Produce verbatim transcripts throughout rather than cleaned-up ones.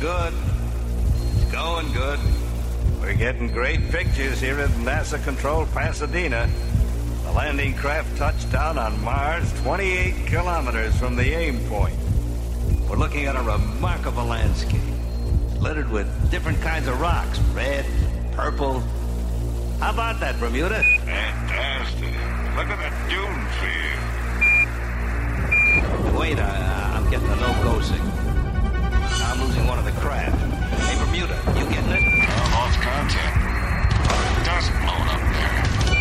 good. It's going good. We're getting great pictures here at NASA-controlled Pasadena. The landing craft touched down on Mars twenty-eight kilometers from the aim point. We're looking at a remarkable landscape, littered with different kinds of rocks, red, purple. How about that, Bermuda? Fantastic. Look at that dune field. Wait, I, I'm getting a no-go signal. I'm losing one of the craft. Hey, Bermuda, you getting it? I lost contact. It doesn't blow up there.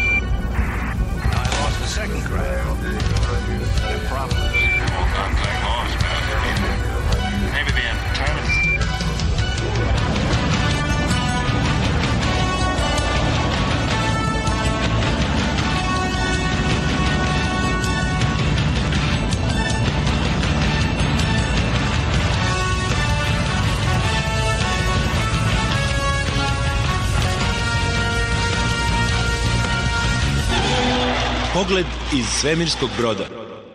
I lost the second craft. There are problems. Well, contact lost, man. Maybe the antennas. Pogled iz svemirskog broda.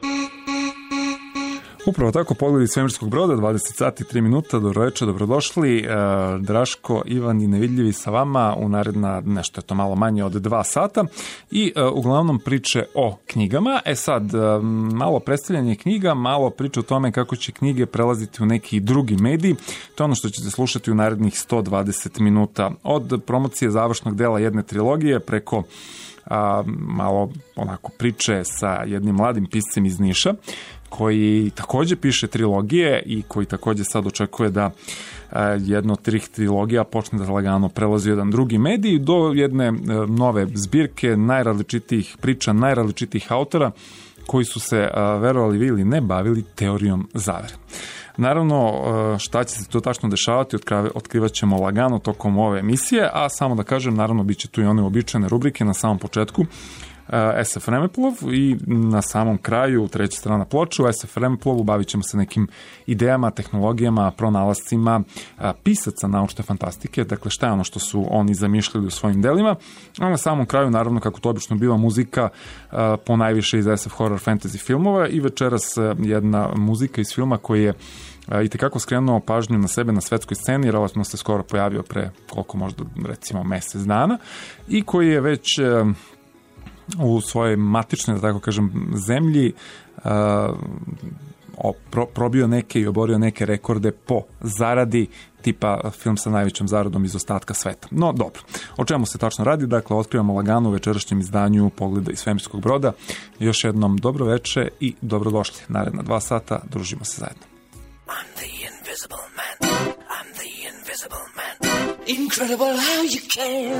Upravo tako, Pogled iz svemirskog broda, dvadeset sati i tri minuta, dobro večer, dobrodošli. E, Draško, Ivan i Nevidljivi sa vama u naredna, nešto je to malo manje od dva sata i e, uglavnom priče o knjigama. E sad, e, malo predstavljanje knjiga, malo priče o tome kako će knjige prelaziti u neki drugi medij. To je ono što ćete slušati u narednih sto dvadeset minuta. Od promocije završnog dela jedne trilogije preko a, malo onako priče sa jednim mladim piscem iz Niša koji takođe piše trilogije i koji takođe sad očekuje da a, jedno od trih trilogija počne da lagano prelazi u jedan drugi medij do jedne a, nove zbirke najrazličitijih priča, najrazličitijih autora koji su se, a, verovali vi ili ne, bavili teorijom zavere. Naravno, šta će se to tačno dešavati, otkrivat ćemo lagano tokom ove emisije, a samo da kažem, naravno, bit će tu i one uobičajene rubrike na samom početku, S F Vremeplov i na samom kraju, treća strana ploče, u S F Vremeplovu bavit ćemo se nekim idejama, tehnologijama, pronalascima pisaca naučne fantastike, dakle šta je ono što su oni zamišljali u svojim delima, a na samom kraju, naravno, kako to obično biva, muzika po najviše iz S F Horror Fantasy filmova i večeras jedna muzika iz filma koji je i tekako skrenuo pažnju na sebe na svetskoj sceni, relativno se skoro pojavio pre koliko možda recimo mesec dana i koji je već u svojoj matičnoj, da tako kažem, zemlji uh, pro, probio neke i oborio neke rekorde po zaradi, tipa film sa najvećom zaradom iz ostatka sveta. No, dobro. O čemu se tačno radi? Dakle, otkrivamo lagano u večerašnjem izdanju Pogleda iz svemirskog broda. Još jednom dobro veče i dobrodošli. Naredna dva sata, družimo se zajedno. I'm the invisible man. I'm the invisible man. Incredible how you can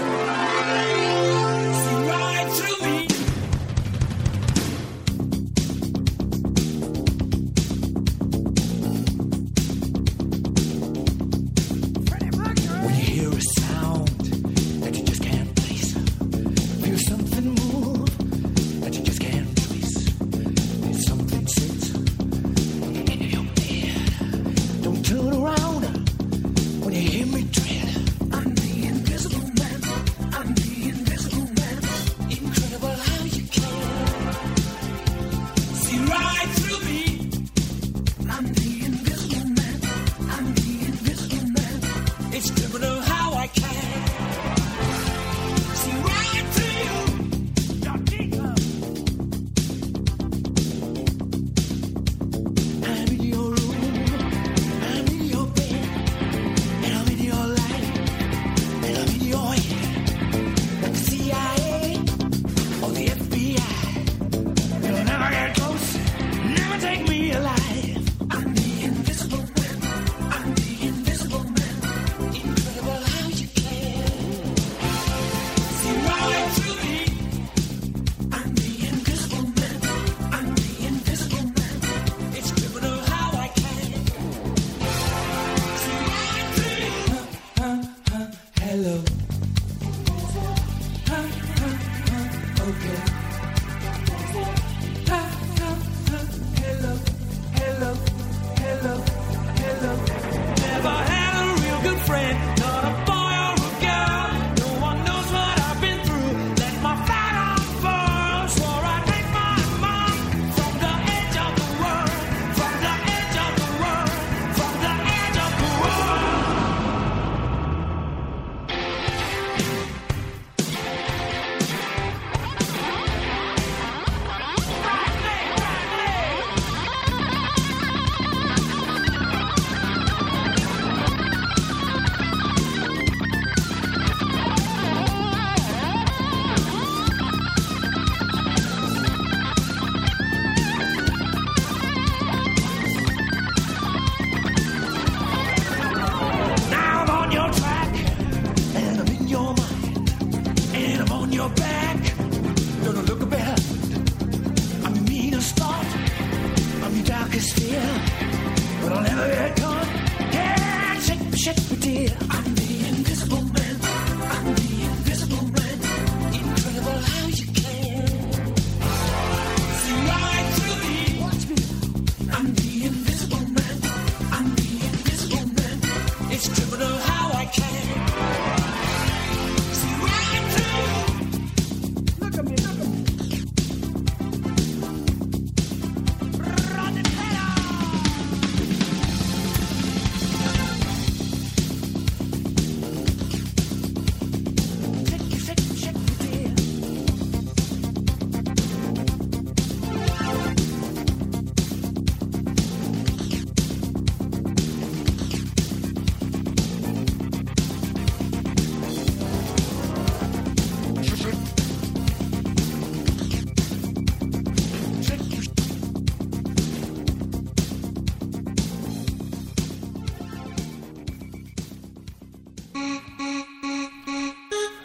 see right through me. When you hear a sound that you just can't place, feel something move that you just can't trace, feel something sit in your head. Don't turn around when you hear me tread. I'm the invisible man. I'm the invisible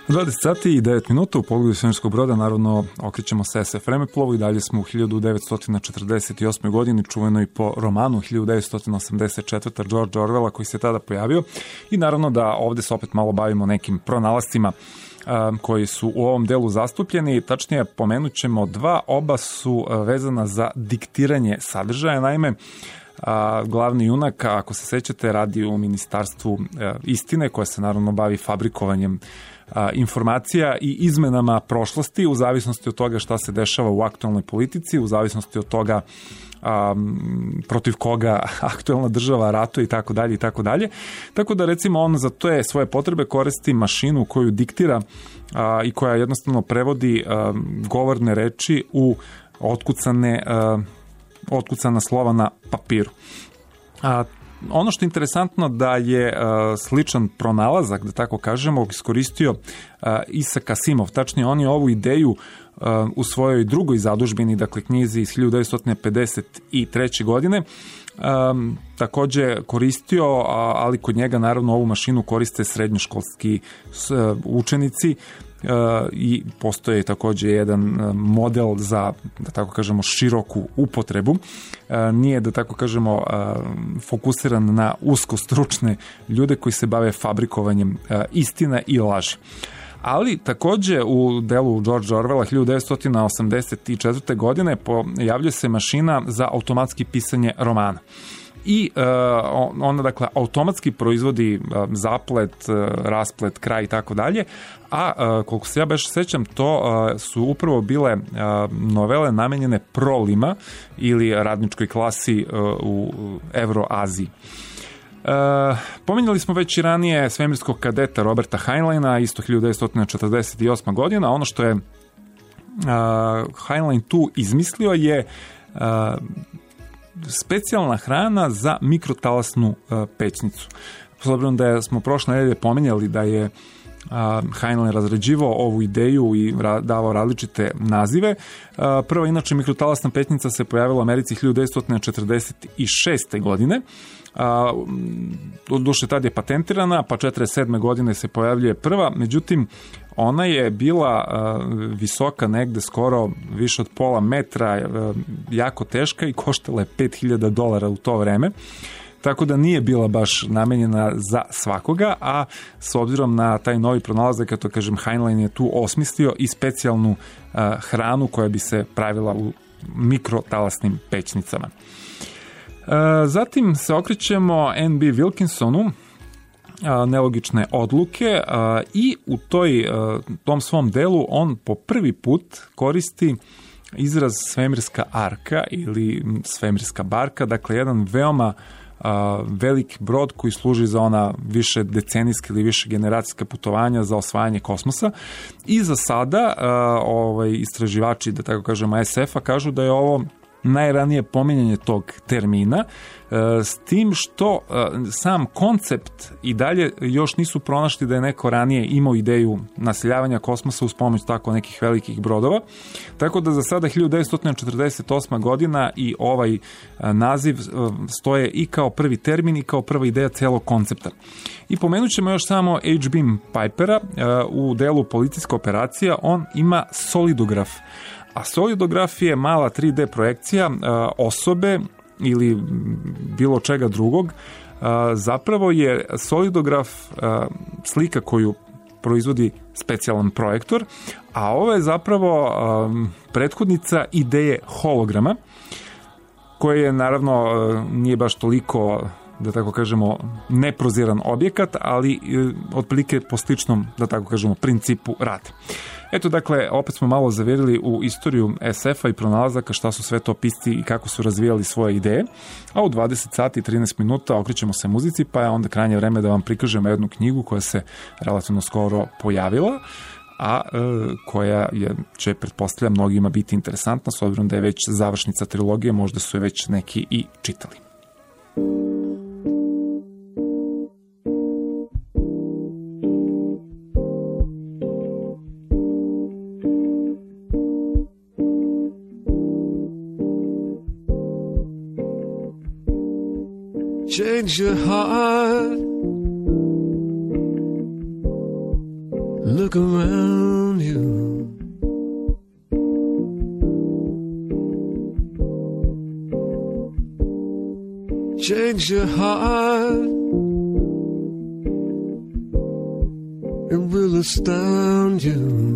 dvadeset sati i devet minuta u pogledu svemirskog broda, naravno okrećemo se es ef vremeplovu i dalje smo u hiljadu devetsto četrdeset osme godini, čuveno i po romanu hiljadu devetsto osamdeset četvrte. George Orwella koji se tada pojavio, i naravno da ovde se opet malo bavimo nekim pronalascima um, koji su u ovom delu zastupljeni. Tačnije, pomenut ćemo dva, oba su uh, vezana za diktiranje sadržaja. Naime, A, glavni junak, ako se sećate, radi u Ministarstvu e, istine, koje se naravno bavi fabrikovanjem a, informacija i izmenama prošlosti u zavisnosti od toga šta se dešava u aktualnoj politici, u zavisnosti od toga a, protiv koga aktualna država ratuje i tako dalje i tako dalje. Tako da recimo on za te svoje potrebe koristi mašinu koju diktira a, i koja jednostavno prevodi a, govorne reči u otkucane a, otkucana slova na papiru. A, ono što je interesantno da je a, sličan pronalazak, da tako kažemo, iskoristio a, Isaac Asimov. Tačnije, on je ovu ideju a, u svojoj drugoj zadužbini, dakle knjizi iz hiljadu devetsto pedeset treće. godine, Um, takođe koristio, ali kod njega naravno ovu mašinu koriste srednjoškolski učenici uh, i postoje takođe jedan model za, da tako kažemo, široku upotrebu. Uh, nije, da tako kažemo, uh, fokusiran na usko stručne ljude koji se bave fabrikovanjem uh, istina i laži. Ali takođe u delu George Orwella hiljadu devetsto osamdeset četvrte. godine pojavljuje se mašina za automatski pisanje romana. I uh, ona, dakle, automatski proizvodi uh, zaplet, uh, rasplet, kraj i tako dalje, a uh, koliko se ja baš sećam, to uh, su upravo bile uh, novele namenjene prolima ili radničkoj klasi uh, u Evroaziji. Uh, pominjali smo već i ranije svemirskog kadeta Roberta Heinleina, isto hiljadu devetsto četrdeset osma. godina. Ono što je uh, Heinlein tu izmislio je uh, specijalna hrana za mikrotalasnu uh, pećnicu. S obzirom da smo prošle nedelje pominjali da je uh, Heinlein razrađivao ovu ideju i ra- davao različite nazive. Uh, prva, inače, mikrotalasna pećnica se pojavila u Americi hiljadu devetsto četrdeset šeste. godine. Od duše tad je patentirana, pa četrdeset sedme. godine se pojavljuje prva, međutim ona je bila uh, visoka negde skoro više od pola metra, uh, jako teška i koštala je pet hiljada dolara u to vreme. Tako da nije bila baš namenjena za svakoga, a s obzirom na taj novi pronalazak, kao to kažem, Heinlein je tu osmislio i specijalnu uh, hranu koja bi se pravila u mikrotalasnim pećnicama. Zatim se okrećemo N B Wilkinsonu, nelogične odluke, i u toj, tom svom delu on po prvi put koristi izraz svemirska arka ili svemirska barka, dakle jedan veoma velik brod koji služi za ona više decenijska ili više generacijska putovanja za osvajanje kosmosa. I za sada ovaj, istraživači, da tako kažemo, es ef-a kažu da je ovo najranije pominjanje tog termina, s tim što sam koncept i dalje još nisu pronašli da je neko ranije imao ideju naseljavanja kosmosa uz pomoć tako nekih velikih brodova. Tako da za sada hiljadu devetsto četrdeset osma. godina i ovaj naziv stoje i kao prvi termin i kao prva ideja celog koncepta. I pomenut ćemo još samo H. Beam Pipera u delu policijska operacija. On ima solidograf. A solidograf je mala tri de projekcija osobe ili bilo čega drugog. Zapravo je solidograf slika koju proizvodi specijalan projektor, a ovo je zapravo prethodnica ideje holograma, koje je naravno nije baš toliko, da tako kažemo, neproziran objekat, ali otprilike po sličnom, da tako kažemo, principu rade. Eto, dakle, opet smo malo zavirili u istoriju es ef-a i pronalazaka, šta su sve to pisci i kako su razvijali svoje ideje. A u dvadeset sati i trinaest minuta okrećemo se muzici, pa je onda krajnje vreme da vam prikažemo jednu knjigu koja se relativno skoro pojavila, a e, koja je, će, pretpostavljam, mnogima biti interesantna, s obzirom da je već završnica trilogije, možda su je već neki i čitali. Change your heart, Look around you. Change your heart. It will astound you.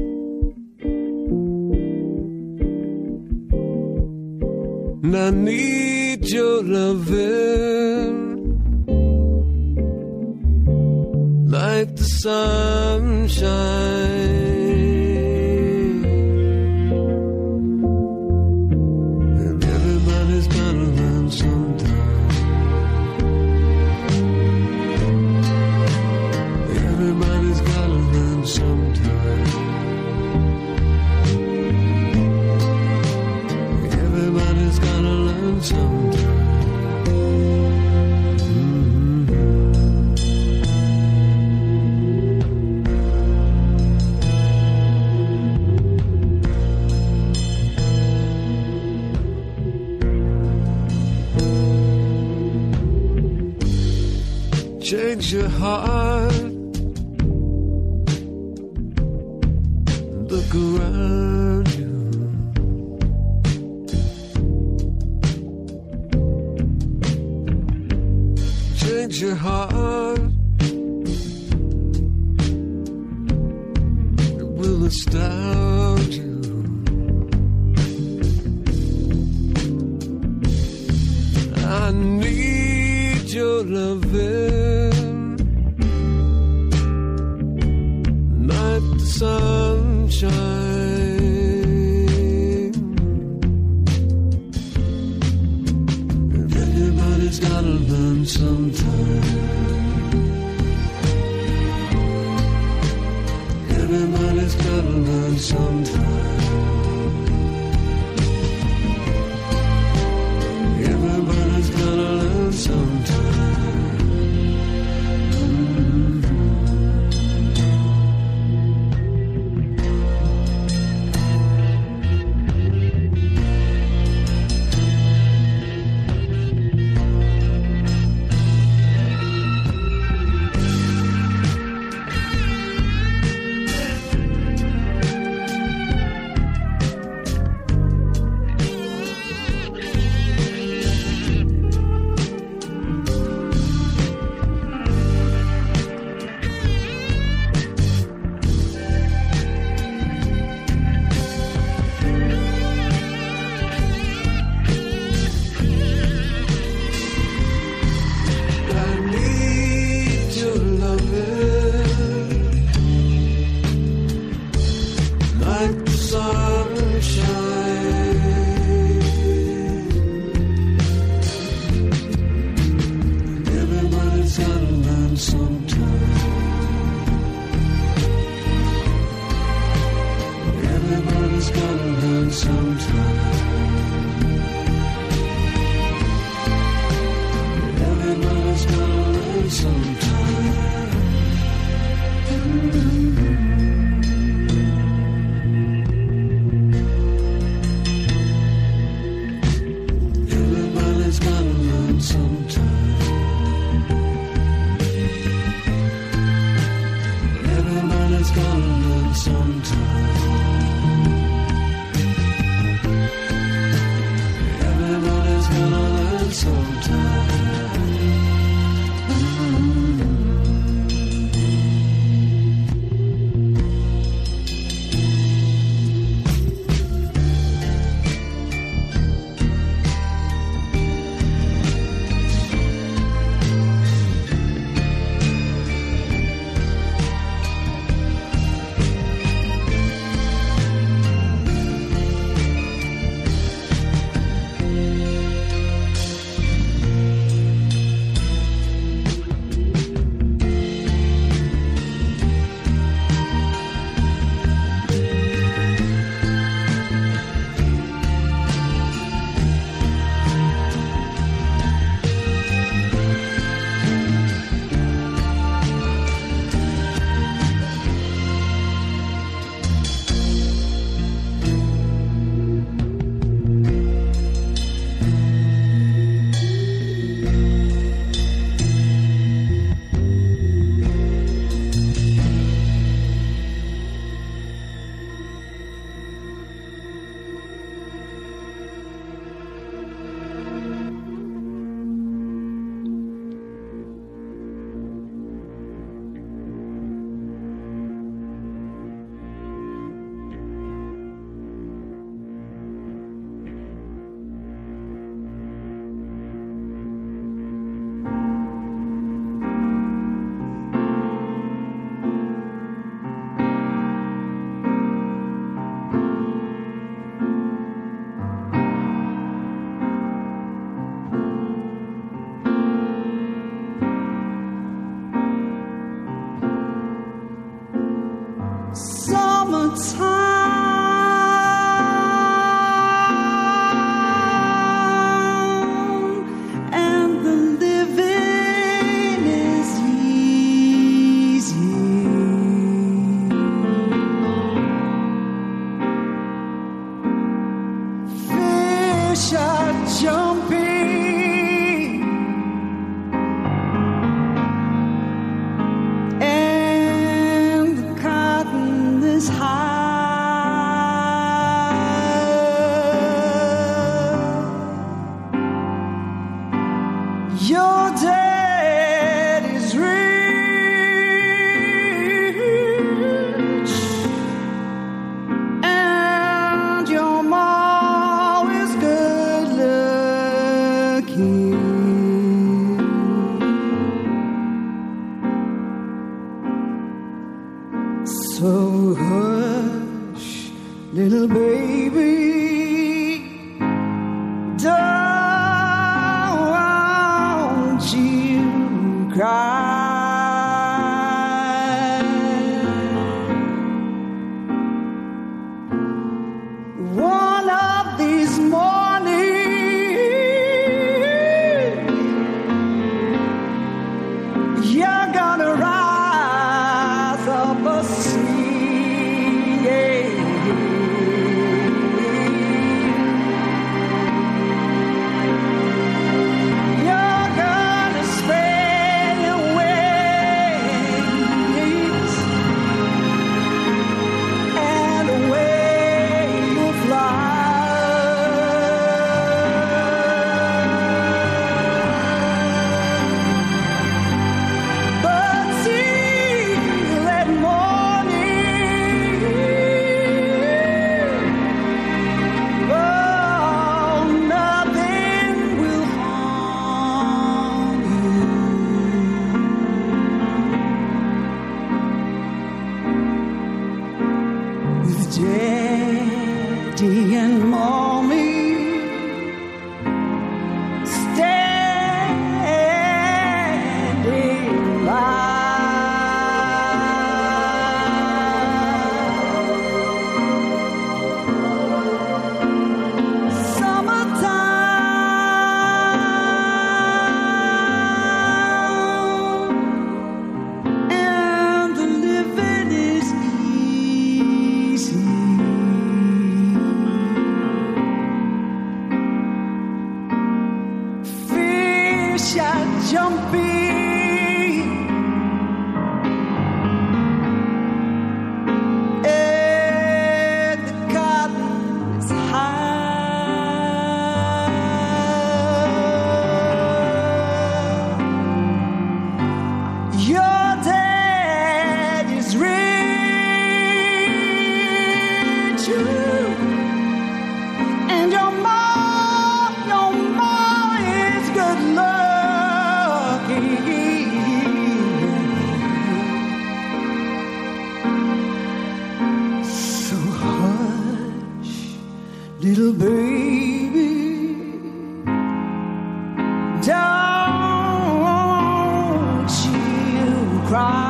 And I need your loving like the sunshine. And everybody's gotta learn sometime. Everybody's gotta learn sometime. Everybody's gotta learn sometime. Change your heart. Look around you. Change your heart. It will astound you. I need your loving like the sunshine. Everybody's gotta learn sometime. Everybody's gotta learn sometime. Everybody's gotta learn sometime. Little baby, don't you cry.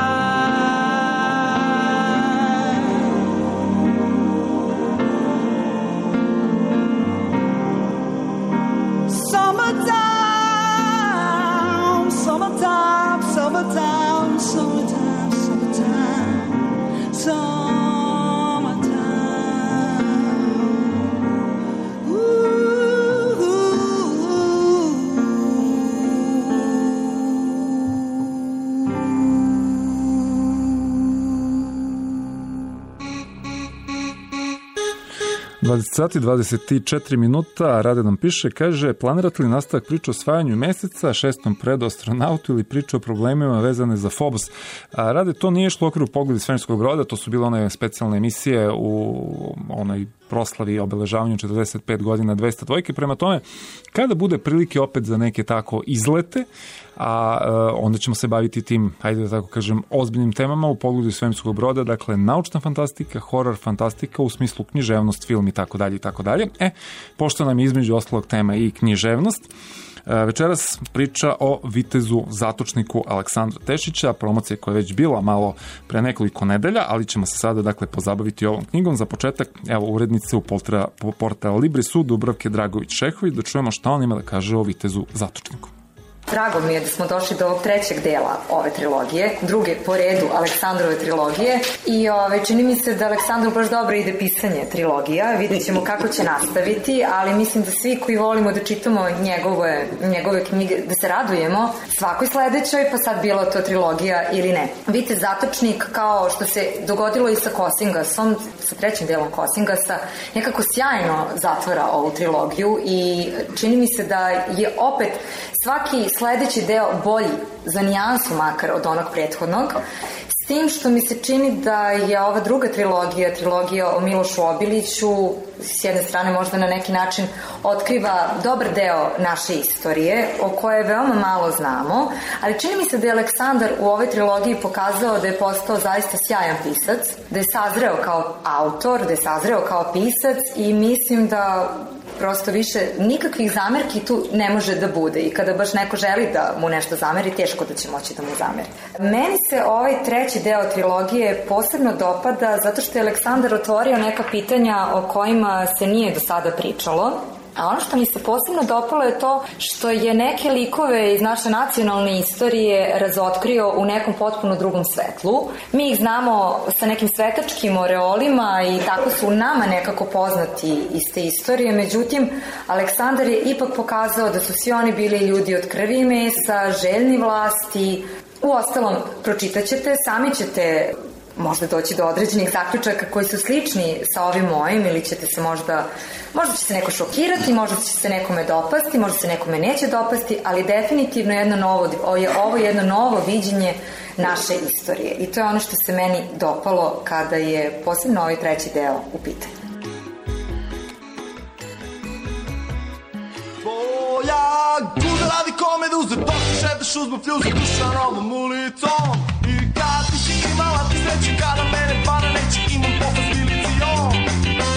Summertime, summertime, summertime, summertime, summertime, summertime. dvadeset sati, dvadeset četiri minuta, Rade nam piše, kaže, planirate li nastavak priče o osvajanju meseca, šestom predastronautu ili priče o problemima vezane za Phobos? A, Rade, to nije išlo u okviru Pogled iz svemirskog broda, to su bile one specijalne emisije u onoj proslavi i obeležavanju četrdeset pet godina dvesta dvojke. Prema tome, kada bude prilike opet za neke tako izlete, a uh, onda ćemo se baviti tim, hajde da tako kažem, ozbiljnim temama u Pogledu iz svemirskog broda, dakle, naučna fantastika, horor fantastika u smislu književnost, film i tako dalje i tako dalje. E, pošto nam je između ostalog tema i književnost, večeras priča o vitezu zatočniku Aleksandra Tešića, promocija koja je već bila malo pre nekoliko nedelja, ali ćemo se sada dakle pozabaviti ovom knjigom. Za početak, evo, urednice u portala, portala Librisu, Dubravke Dragović-Šehović, da čujemo šta on ima da kaže o vitezu zatočniku. Drago mi je da smo došli do ovog trećeg dela ove trilogije, druge po redu Aleksandrove trilogije i ove, čini mi se da Aleksandru baš dobro ide pisanje trilogija, vidjet ćemo kako će nastaviti, ali mislim da svi koji volimo da čitamo njegove, njegove knjige, da se radujemo svakoj sledećoj, pa sad bilo to trilogija ili ne. Vitez zatočnik, kao što se dogodilo i sa Kosingasom, sa trećim delom Kosingasa, nekako sjajno zatvara ovu trilogiju i čini mi se da je opet svaki sledeći deo bolji, za nijansu makar od onog prethodnog, s tim što mi se čini da je ova druga trilogija, trilogija o Milošu Obiliću, s jedne strane možda na neki način otkriva dobar deo naše istorije, o kojoj veoma malo znamo, ali čini mi se da je Aleksandar u ovoj trilogiji pokazao da je postao zaista sjajan pisac, da je sazreo kao autor, da je sazreo kao pisac i mislim da prosto više nikakvih zamerki tu ne može da bude i kada baš neko želi da mu nešto zameri, teško da će moći da mu zameri. Meni se ovaj treći deo trilogije posebno dopada zato što je Aleksandar otvorio neka pitanja o kojima se nije do sada pričalo. A ono što mi se posebno dopalo je to što je neke likove iz naše nacionalne istorije razotkrio u nekom potpuno drugom svetlu. Mi ih znamo sa nekim svetačkim oreolima i tako su nama nekako poznati iz te istorije. Međutim, Aleksandar je ipak pokazao da su svi oni bili ljudi od krvi i mesa, željni vlasti. Uostalom, pročitat ćete, sami ćete možda doći do određenih zaključaka koji su slični sa ovim mojim ili ćete se možda, možda će se neko šokirati, možda će se nekome dopasti, možda se nekome neće dopasti, ali definitivno jedno novo, ovo je jedno novo viđenje naše istorije i to je ono što se meni dopalo kada je posebno ovaj treći deo u pitanju. Tvoja guza radi komeduze, dok se šetaš uzmu fljuze Dušanovom ulicom i kad ti si imala ti sreće, kada mene para neće, imam posla s milicijom.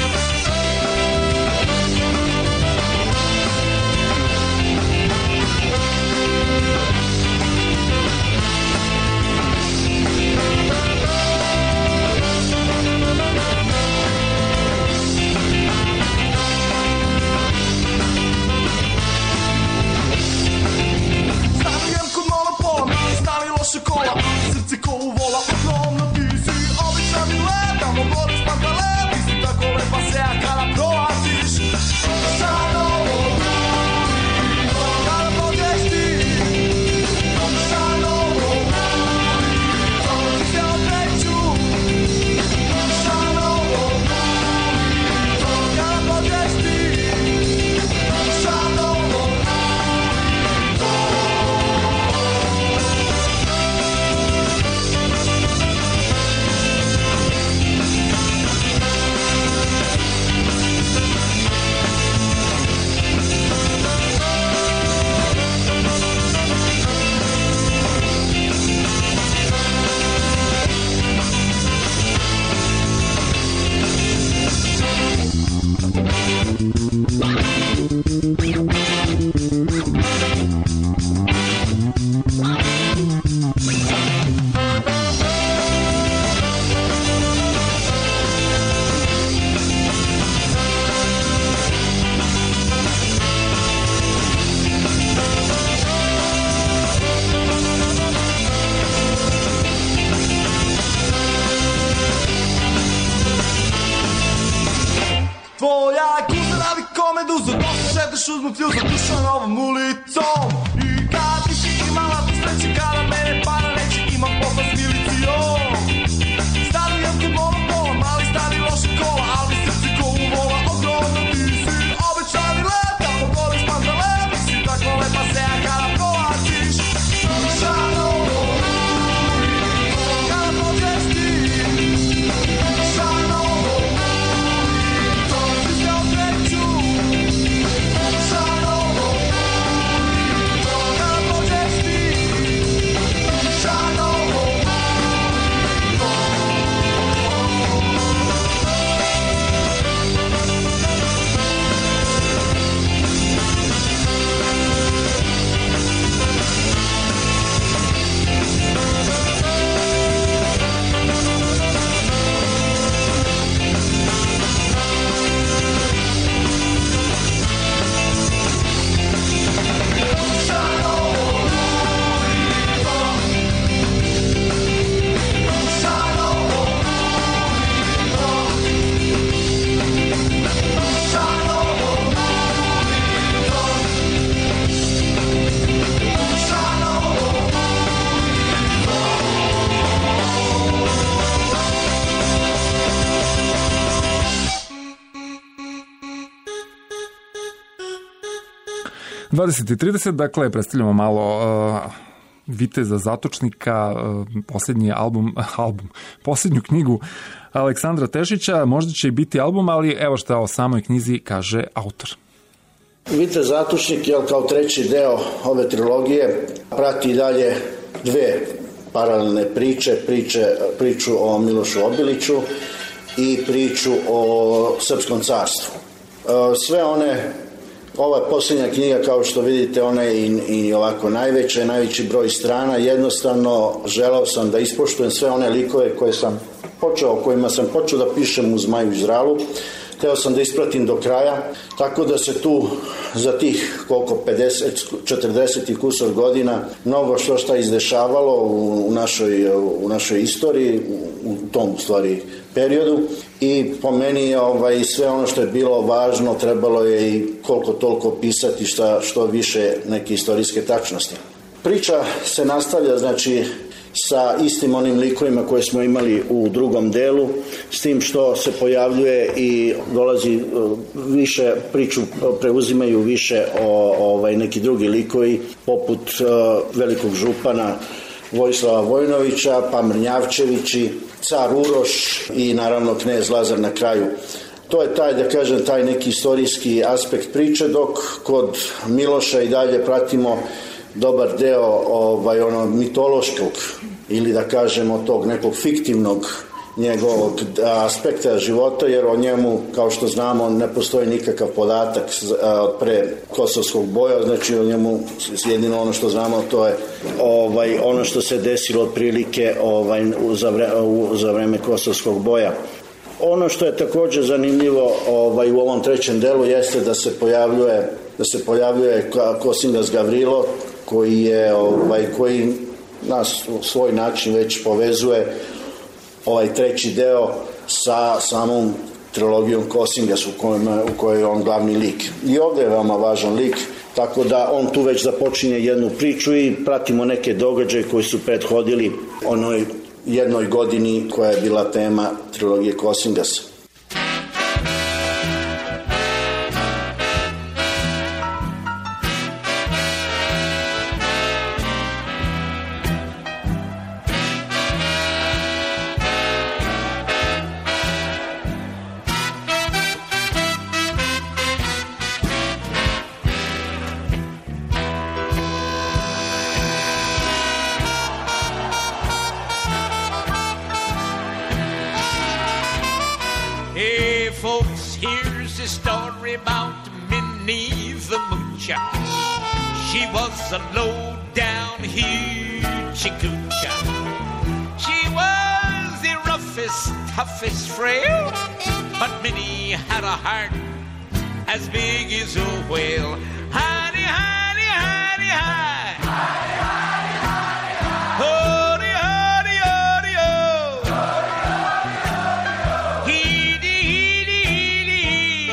Stanujem kod monopola, mi stali loše kola, srce ko u vola, ogromno ti si, običan mi letamo, gore s pantale, ti si tako lepa seja kada prolaziš. Sa novom ulicom, kada prođeš ti, sa novom ulicom, ti se okreću. Sa novom ulicom, kada prođeš ti, sa novom ulicom. Tvoja guza radi komeduze, dok se šetaš uzmu fljuze Dušanovom ulicom i kad ti si imala ti sreće, kada mene para neće, imam posla s milicijom. Stanujem kod monopola, mali stari loše kola, ali srce ko u vola, ogromno ti si, obećan mi letamo, gore s pantale, ti si tako lepa seja kada prolaziš. Dušanovom ulicom, kada prođeš ti, Dušanovom ulicom, ti se okreću. Dušanovom ulicom, kada prođeš ti, dvadeset i trideset, dakle, predstavljamo malo uh, Viteza Zatočnika, uh, posljednji album, album, posljednju knjigu Aleksandra Tešića. Možda će i biti album, ali evo šta o samoj knjizi kaže autor. Vitez Zatočnik je kao treći deo ove trilogije, prati dalje dve paralelne priče, priče priču o Milošu Obiliću i priču o Srpskom carstvu. Sve one, ova je posljednja knjiga, kao što vidite, ona je i, i ovako najveća, najveći broj strana. Jednostavno želeo sam da ispoštujem sve one likove koje sam počeo, kojima sam počeo da pišem u Zmaju i Ždralu. Hteo sam da ispratim do kraja, tako da se tu za tih koliko pedeset, četrdeset i kusor godina mnogo što šta izdešavalo u, u, našoj, u našoj istoriji, u, u tom stvari periodu, i po meni ovaj, sve ono što je bilo važno trebalo je i koliko toliko pisati šta, što više neke istorijske tačnosti. Priča se nastavlja, znači, sa istim onim likovima koje smo imali u drugom delu, s tim što se pojavljuje i dolazi više, priču preuzimaju više o, ovaj, neki drugi likovi, poput uh, velikog župana Vojislava Vojnovića, pa Mrnjavčevići, car Uroš i naravno knez Lazar na kraju. To je taj, da kažem, taj neki istorijski aspekt priče, dok kod Miloša i dalje pratimo dobar deo ovaj, ono, mitološkog ili da kažemo tog nekog fiktivnog njegovog aspekta života, jer o njemu, kao što znamo, ne postoji nikakav podatak pre Kosovskog boja, znači o njemu jedino ono što znamo to je ovaj, ono što se desilo otprilike ovaj, za, vre, za vreme Kosovskog boja. Ono što je također zanimljivo ovaj, u ovom trećem delu jeste da se pojavljuje da se pojavljuje Kosingas Gavrilo, koji je ovaj, koji nas u svoj način već povezuje ovaj treći deo sa samom trilogijom Kosingas u kojoj, u kojoj je on glavni lik. I ovdje je veoma važan lik, tako da on tu već započinje jednu priču i pratimo neke događaje koji su prethodili onoj jednoj godini koja je bila tema trilogije Kosingas. She was a low-down hoochie-coocha. She was the roughest, toughest frail, but Minnie had a heart as big as a whale. Honey, honey, honey, hi. Honey, honey, honey, hi. Honey, honey, honey, oh. Honey, honey, honey, oh. Heedy, heedy, heedy,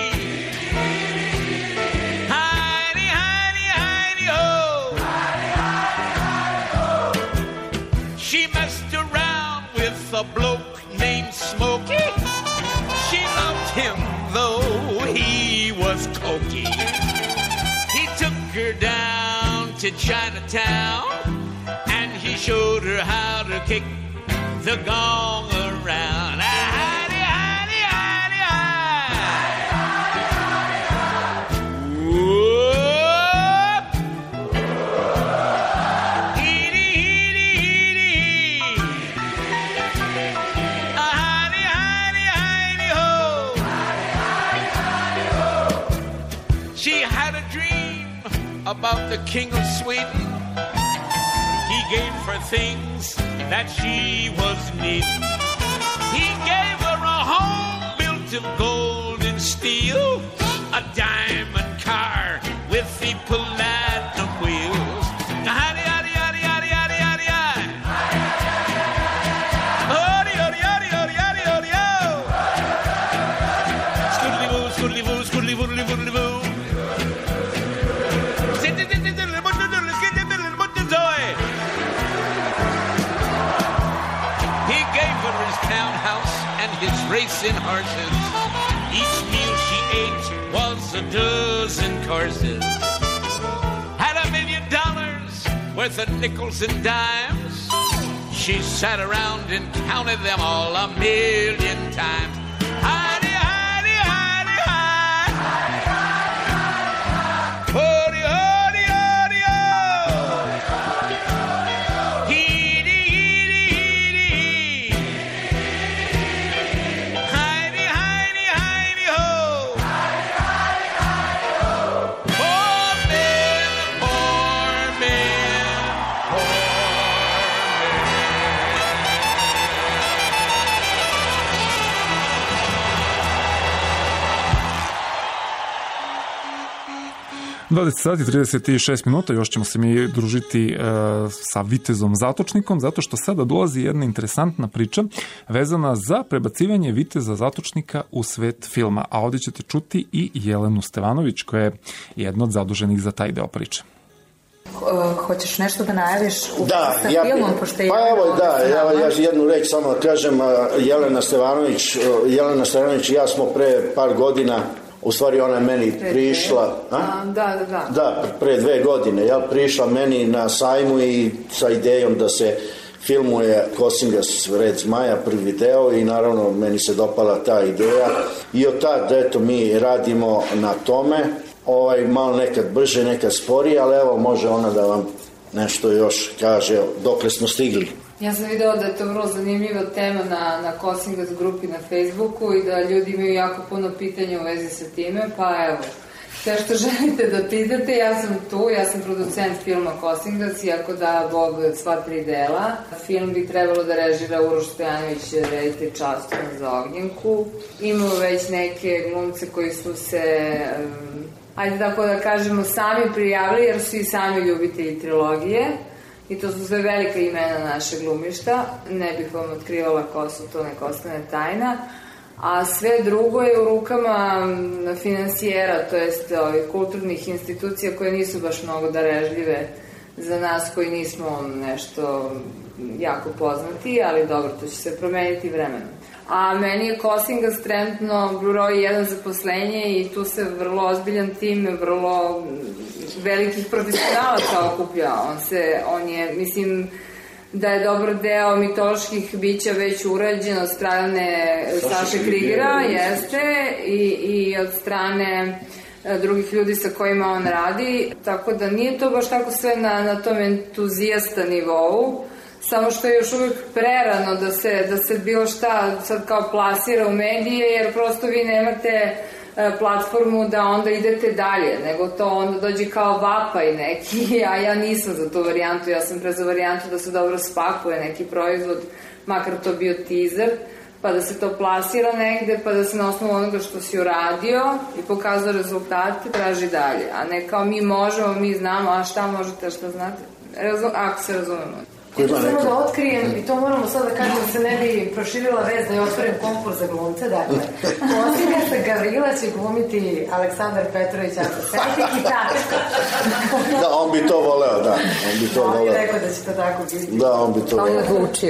heedy. Honey, honey, honey, oh. Honey, honey, honey, oh. She messed around with a bloke named Smokey. She loved him though he was cokey. He took her down to Chinatown and he showed her how to kick the gong around. Hidey, hidey, hidey, hidey. Whoop. Heedy, heedy, heedy. Hidey, hidey, hidey, ho. She had a dream about the King of Sweden. He gave her things that she was needing. He gave her a home built of gold and steel, a diamond car with the platinum wheels. Howdy, howdy, howdy, howdy, howdy, howdy, howdy. Howdy, howdy, howdy, howdy, howdy, howdy, ho. Scoodly boo, scoodly boo, scoodly woodly woodly boo. He gave her his townhouse and his racing horses. Each meal she ate was a dozen courses. with the nickels and dimes. She sat around and counted them all a million times. Heidi, Heidi, Heidi, Heidi. Heidi, Heidi, Heidi, Heidi. Hody, hody, hody, ho. Hody, hody, hody, ho. Heedy, heedy, heedy, hee. Heidi, Heidi, Heidi, ho. Heidi, Heidi, Heidi, ho. Poor man, poor man, poor man. dvadeset sati i trideset šest minuta, još ćemo se mi družiti e, sa Vitezom Zatočnikom, zato što sada dolazi jedna interesantna priča vezana za prebacivanje Viteza Zatočnika u svet filma, a ovdje ćete čuti i Jelenu Stevanović, koja je jedna od zaduženih za taj deo priče. Hoćeš nešto da najaviš u Da, sa ja, filmom, pošto je... pa evo, da, ja, ja jednu reč samo da kažem, Jelena Stevanović, Jelena Stevanović i ja smo pre par godina, u stvari ona je meni pre prišla, a? A, da, da, da. Da, pre dve godine, ja prišla meni na sajmu i sa idejom da se filmuje Kosingas Red Zmaja, prvi deo, i naravno meni se dopala ta ideja i od tad, eto, mi radimo na tome, ovaj, malo nekad brže, nekad sporije, ali evo, može ona da vam nešto još kaže dokle smo stigli. Ja sam videla da je to vrlo zanimljiva tema na, na Kosingas grupi na Facebooku i da ljudi imaju jako puno pitanja u vezi sa time, pa evo, sve što želite da pitate, ja sam tu, ja sam producent filma Kosingas, iako da Bog sva tri dela. Film bi trebalo da režira Uroš Stojanović, reditelj Častom za Ognjenku. Imamo već neke glumce koji su se... Um, ajde tako da kažemo, sami prijavili, jer su i sami ljubitelji trilogije. I to su sve velika imena naše glumišta. Ne bih vam otkrivala ko su, to nek ostane tajna. A sve drugo je u rukama finansijera, to jest ovih kulturnih institucija koje nisu baš mnogo darežljive za nas koji nismo nešto jako poznati, ali dobro, to će se promeniti vremenom. A meni je Kosingas trenutno broj jedan zaposlenje i tu se vrlo ozbiljan tim, vrlo velikih profesionalaca okuplja. On se, on je, mislim, da je dobar deo mitoloških bića već urađen od strane Saše Krigera, jeste, i, i od strane drugih ljudi sa kojima on radi, tako da nije to baš tako sve na, na tom entuzijasta nivou, samo što je još uvijek prerano da se, da se bilo šta sad kao plasira u medije, jer prosto vi nemate platformu da onda idete dalje, nego to onda dođe kao vapaj neki, a ja nisam za tu varijantu, ja sam pre za varijantu da se dobro spakuje neki proizvod, makar to bio teaser, pa da se to plasira negde, pa da se na osnovu onoga što si uradio i pokazao rezultate, traži dalje, a ne kao mi možemo, mi znamo, a šta možete, a šta znate, Razum, ako se razumemo. Ja to samo da otkrijem, i to moramo sad da kažem da se ne bi proširila vez, da je otvorim konkurs za glumce, dakle, Kosingas Gavrila će glumiti Aleksandar Petrović, Aca Setik i Tačka. Da, on bi to voleo, da, on bi to voleo. On je rekao da će to tako biti. Da, on bi to voleo. On je odlučio.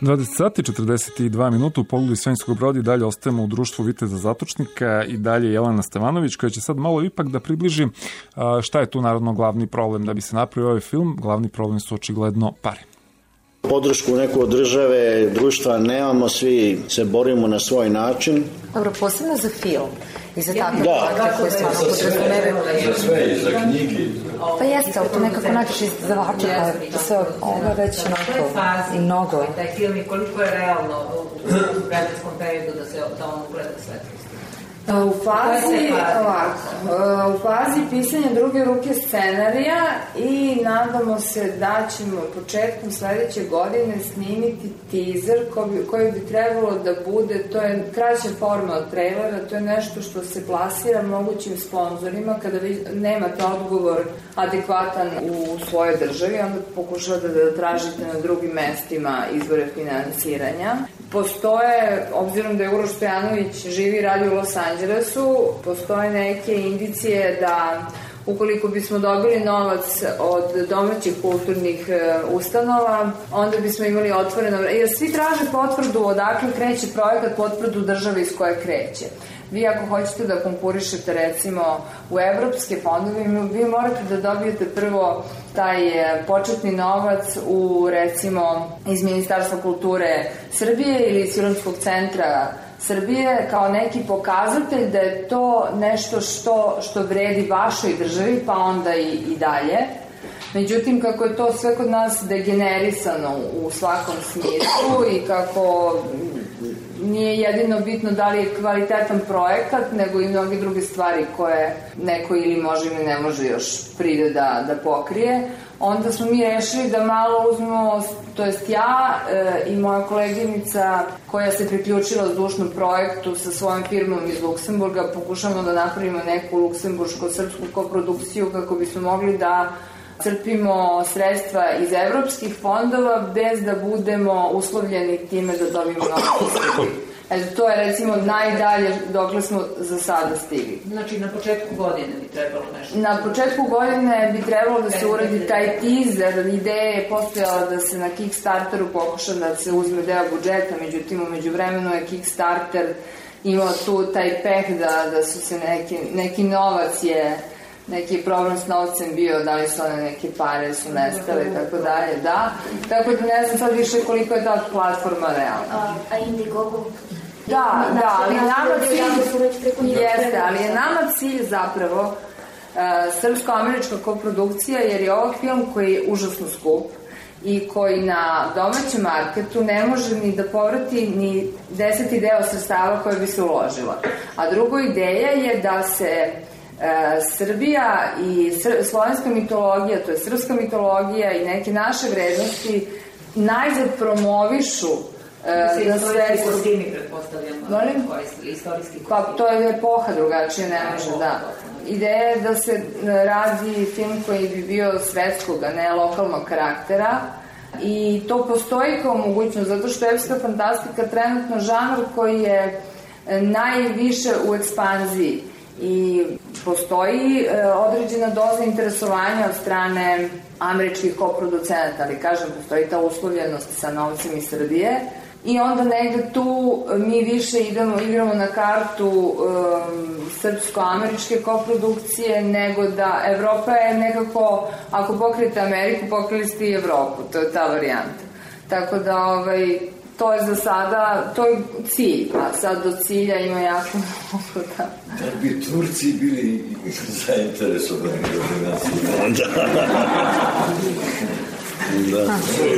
dvadeset sati, četrdeset dva minuta u Pogledu iz svemirskog broda i dalje ostajemo u društvu Viteza Zatočnika i dalje Jelena Stevanović koja će sad malo ipak da približi šta je tu naravno glavni problem da bi se napravio ovaj film. Glavni problem su očigledno pare. Podršku neku od države, društva nemamo, svi se borimo na svoj način. Dobro, posebno za film i za takve da. projekte koje stvarno podrazumevaju. Za sve i za knjige. Pa jeste, ali to nekako nađeš izdavača, pa to se ovo već mnogo i mnogo. Taj film i koliko je realno u vremenskom periodu da se da on ugleda svetlosti. U fazi, ovako, u fazi pisanja druge ruke scenarija i nadamo se da ćemo početkom sledeće godine snimiti teaser koji bi, koji bi trebalo da bude, to je kraća forma od trailera, to je nešto što se plasira mogućim sponzorima kada vi nemate odgovor adekvatan u svojoj državi, onda pokušavate da tražite na drugim mestima izvore finansiranja. Postoje, obzirom da je Uroš Stojanović živi i radi u Los Angelesu, postoje neke indicije da ukoliko bismo dobili novac od domaćih kulturnih ustanova, onda bismo imali otvoreno, jer svi traže potvrdu odakle kreće projekat, potvrdu države iz koje kreće. Vi ako hoćete da konkurišete recimo u evropske fondove, vi morate da dobijete prvo taj početni novac u recimo iz Ministarstva kulture Srbije ili iz Filmskog centra Srbije kao neki pokazatelj da je to nešto što, što vredi vašoj državi pa onda i, i dalje. Međutim, kako je to sve kod nas degenerisano u svakom smislu i kako nije jedino bitno da li je kvalitetan projekat, nego i mnoge druge stvari koje neko ili može ili ne može još pride da, da pokrije, onda smo mi rešili da malo uzmemo, to jest ja e, i moja koleginica koja se priključila zdušnom projektu sa svojom firmom iz Luksemburga, pokušamo da napravimo neku luksemburško-srpsku koprodukciju kako bismo mogli da crpimo sredstva iz evropskih fondova bez da budemo uslovljeni time da dobijemo novac. Eto, to je recimo najdalje dokle smo za sada stigli. Znači na početku godine bi trebalo nešto? Na početku godine bi trebalo da se uradi taj teaser. Ideja je postojala da se na Kickstarteru pokuša da se uzme deo budžeta, međutim u međuvremenu je Kickstarter imao tu taj peh da, da su se neki, neki novac je neki problem s novcem bio, da li su one neke pare su nestale i tako dalje, da. Tako da ne znam sad više koliko je ta platforma realna. A, a Indiegogo? Da, da, ali nama cilj, jeste, ali je nama cilj zapravo uh, srpsko-američka koprodukcija, jer je ovo film koji je užasno skup i koji na domaćem marketu ne može ni da povrati ni deseti deo sredstava koje bi se uložila. A druga ideja je da se E, Srbija i sr slovenska mitologija, to je srpska mitologija i neke naše vrednosti najzad promovišu e, da sve kostimi pretpostavljamo. Molim? Istorijski pa to je epoha drugačije, ne može, da. Ideja je da se radi film koji bi bio svetskog, a ne lokalnog karaktera i to postoji kao mogućnost, zato što je epska fantastika trenutno žanr koji je najviše u ekspanziji i postoji e, određena doza interesovanja od strane američkih koproducenata, ali kažem, postoji ta uslovljenost sa novcem iz Srbije i onda negde tu mi više idemo, igramo na kartu e, srpsko-američke koprodukcije, nego da Evropa je nekako, ako pokrijete Ameriku, pokrili ste i Evropu, to je ta varijanta. Tako da, ovaj, to je za sada, to je cilj, a sad do cilja ima jako mnogo da... Da bi Turci bili zainteresovani da nas ima. Da.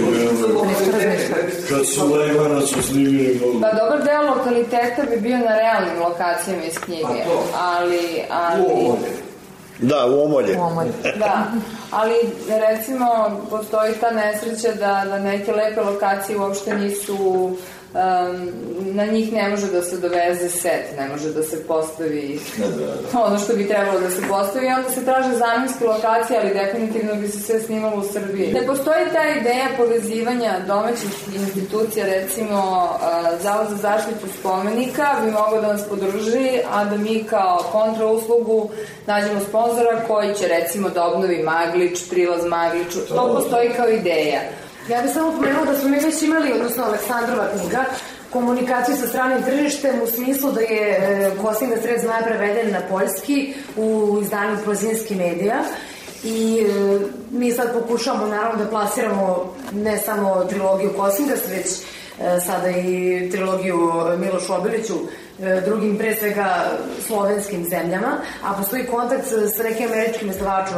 Kad su Lejmana su snimili mnogo. Pa dobar deo lokaliteta bi bio na realnim lokacijama iz knjige, ali... ali... Da, u Omolje. Da, ali recimo postoji ta nesreća da, da neke lepe lokacije uopšte nisu, um, na njih ne može da se doveze set, ne može da se postavi ono što bi trebalo da se postavi, onda se traže zamenske lokacije, ali definitivno bi se sve snimalo u Srbiji. Ne postoji ta ideja povezivanja domaćih institucija, recimo uh, Zavod za zaštitu spomenika bi mogao da nas podrži, a da mi kao kontrauslugu nađemo sponzora koji će recimo da obnovi Maglič, prilaz Magliču, to postoji kao ideja. Ja bih samo pomenula da smo mi već imali, odnosno Aleksandrova knjiga, komunikaciju sa stranim tržištem u smislu da je Kosinga Sred zmaja preveden na poljski u izdanju Prozinski medija i e, mi sad pokušamo naravno da plasiramo ne samo trilogiju Kosingas, već e, sada i trilogiju Milošu Obiliću, e, drugim pre svega slovenskim zemljama, a postoji kontakt sa nekim američkim izdavačima.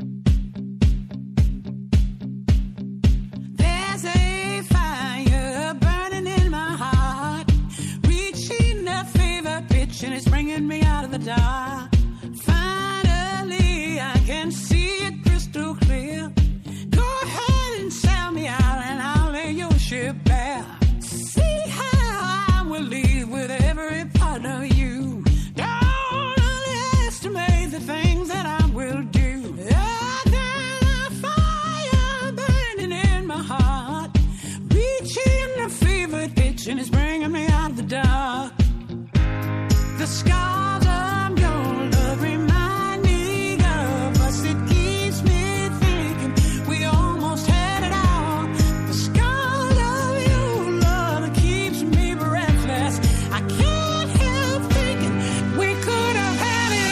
And it's bringing me out of the dark. Finally, I can see it crystal clear. Go ahead and sell me out and I'll lay your ship bare. See how I will leave with every part of you. Don't underestimate the things that I will do. I got a fire burning in my heart, reaching a fever pitch and it's bringing me out of the dark. The scars of your love remind me of us. It keeps me thinking we almost had it all. The scars of your love keeps me breathless. I can't help thinking we could have had it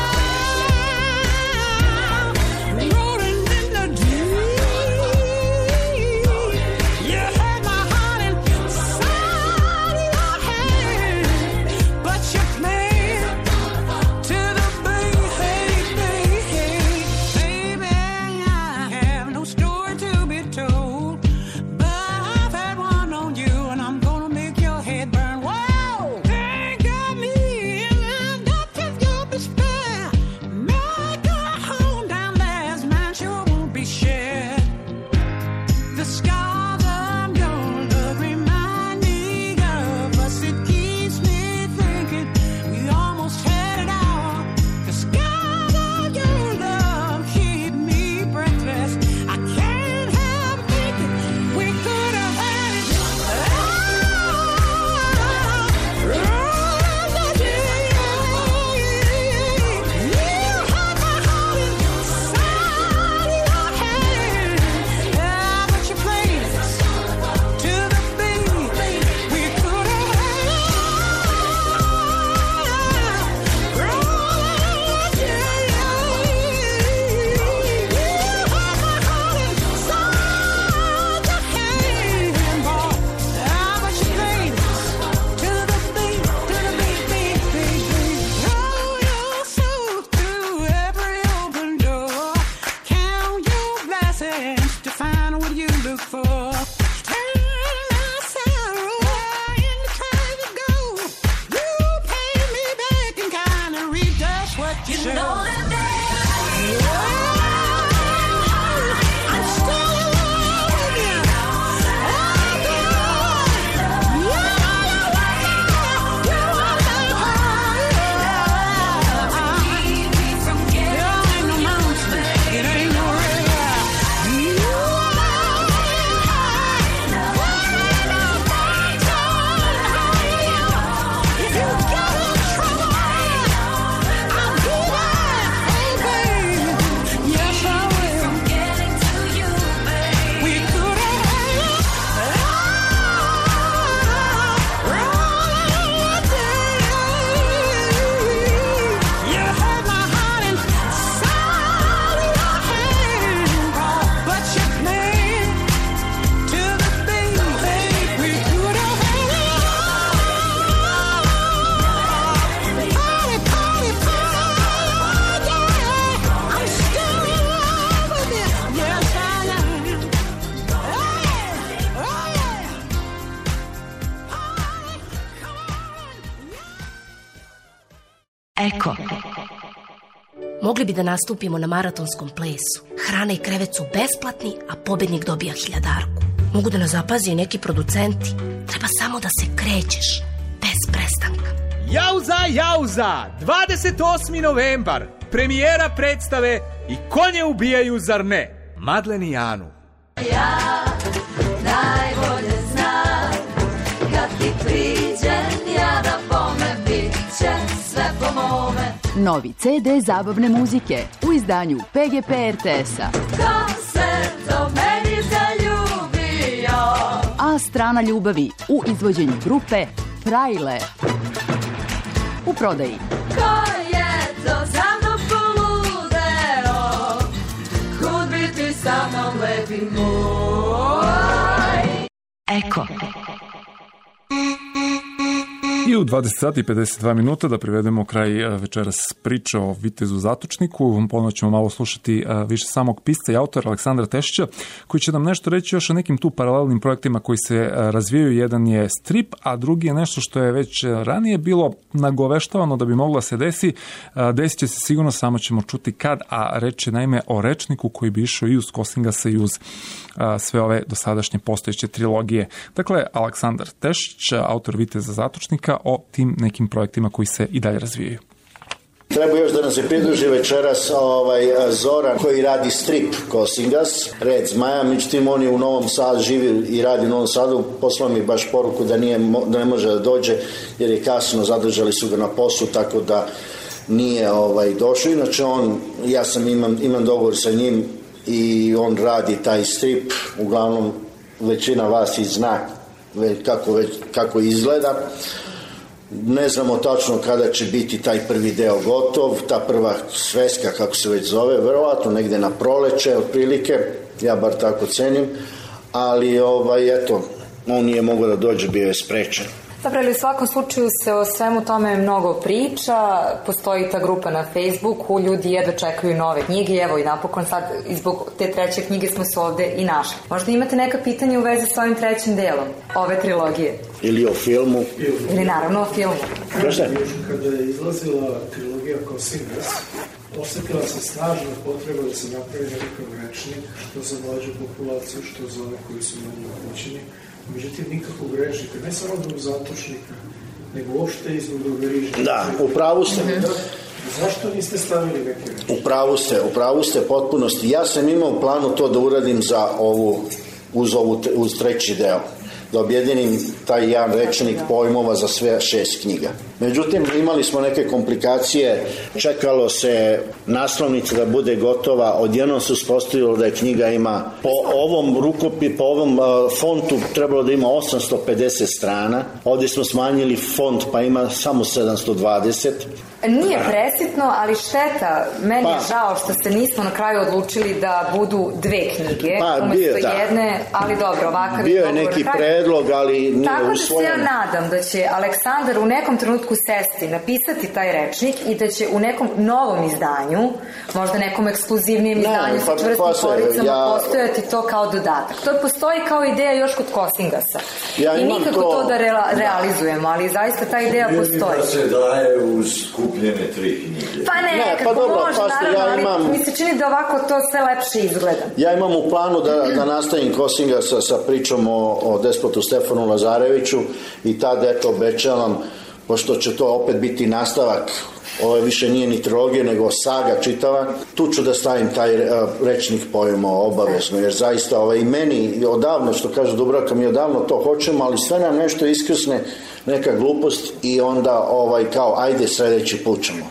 all. Rolling in the deep. You had my heart inside your hand, but you Eko. Mogli bi da nastupimo na maratonskom plesu. Hrana i krevet su besplatni, a pobednik dobija hiljadarku. Mogu da nas zapazi i neki producenti. Treba samo da se krećeš, bez prestanka. Jauza, jauza! dvadeset osmi novembar. Premijera predstave I konje ubijaju, zar ne? Madlen i Anu. Ja najbolje znam, kad ti priđem ja da bome, bit će sve po mome. Novi ce de zabavne muzike u izdanju pe ge pe er te esa. Ko se do meni zaljubi, a Strana ljubavi u izvođenju grupe Frajle. U prodaji. Ko je to za mnom poludeo? Kud bi ti sa mnom lepi moj? Eko. I u dvadeset sati i pedeset dva minuta da privedemo kraj večeras priče o Vitezu Zatočniku. Ponovno ćemo malo slušati više samog pisca i autora Aleksandra Tešića, koji će nam nešto reći još o nekim tu paralelnim projektima koji se razvijaju. Jedan je strip, a drugi je nešto što je već ranije bilo nagoveštavano da bi moglo se desi. Desit će se sigurno, samo ćemo čuti kad, a reč je naime o rečniku koji bi išao i uz Kosingasa i uz sve ove dosadašnje postojeće trilogije. Dakle, Aleksandar Tešić, autor Viteza Zatočnika, o tim nekim projektima koji se i dalje razvijaju. Treba još da nam se pridruži večeras ovaj, Zoran koji radi strip Kosingas, Red Zmaja, međutim on je u Novom Sadu, živi i radi u Novom Sadu, poslao mi baš poruku da, nije, da ne može da dođe jer je kasno, zadržali su ga na poslu, tako da nije ovaj, došao. Inače on, ja sam imam, imam dogovor sa njim i on radi taj strip, uglavnom većina vas i zna kako, već, kako izgleda. Ne znamo tačno kada će biti taj prvi deo gotov, ta prva sveska, kako se već zove, verovatno negde na proleće, otprilike, ja bar tako cenim, ali ovaj, eto, on nije mogao da dođe, bio je sprečen. Dobro, ali u svakom slučaju se o svemu tome mnogo priča, postoji ta grupa na Facebooku, ljudi jedva čekaju nove knjige, evo i napokon sad zbog te treće knjige smo se ovde i našli. Možda imate neka pitanja u vezi s ovim trećim delom ove trilogije? Ili o filmu? Ili naravno o filmu. Prošle? Kada je izlazila trilogija Kosingas, osetila se snažna potreba da se napravi nekakav rečnik, što za mlađu populaciju, što za one koji su manje upućeni. Međutim, nikakvog rečnika, ne samo zbog Zatočnika, nego uopšte i zbog Drugarižnika. Da, upravu ste. Da, zašto niste stavili neke rečnike? Upravu ste, upravu ste potpunosti. Ja sam imao u planu to da uradim za ovu, uz, ovu, uz treći deo. Da objedinim taj jedan rečnik pojmova za sve šest knjiga. Međutim, imali smo neke komplikacije, čekalo se naslovnica da bude gotova, odjednom se uspostavilo da je knjiga ima, po ovom rukopi, po ovom uh, fontu trebalo da ima osamsto pedeset strana, ovdje smo smanjili font pa ima samo sedamsto dvadeset. Nije presitno, ali šteta, meni pa, je žao što se nismo na kraju odlučili da budu dve knjige, pa, umjesto bio, da. jedne, ali dobro, ovakav bio je neki predlog, ali nije tako usvojen. Tako da se ja nadam da će Aleksandar u nekom trenutku sesti, napisati taj rečnik i da će u nekom novom izdanju, možda nekom ekskluzivnijem no, izdanju pa, sa čvrstim pa koricama, ja, postojati to kao dodatak. To postoji kao ideja još kod Kosingasa. Ja I nikako to, to da re, realizujemo, ali zaista ta ideja postoji. Da se daje uz skupljene tri knjige. Pa ne, ne kako pa dobro, može, pa, naravno, ja imam, ali mi se čini da ovako to sve lepše izgleda. Ja imam u planu da, da nastavim Kosingasa sa pričom o, o despotu Stefanu Lazareviću i tad eto obećavam, pošto će to opet biti nastavak, ovo više nije ni trilogija nego saga čitava, tu ću da stavim taj uh, rečnik pojma obavezno, jer zaista ovaj, i meni odavno, što kaže Dubravka, mi odavno to hoćemo, ali sve nam nešto iskrsne, neka glupost i onda ovaj, kao ajde sledeći put ćemo.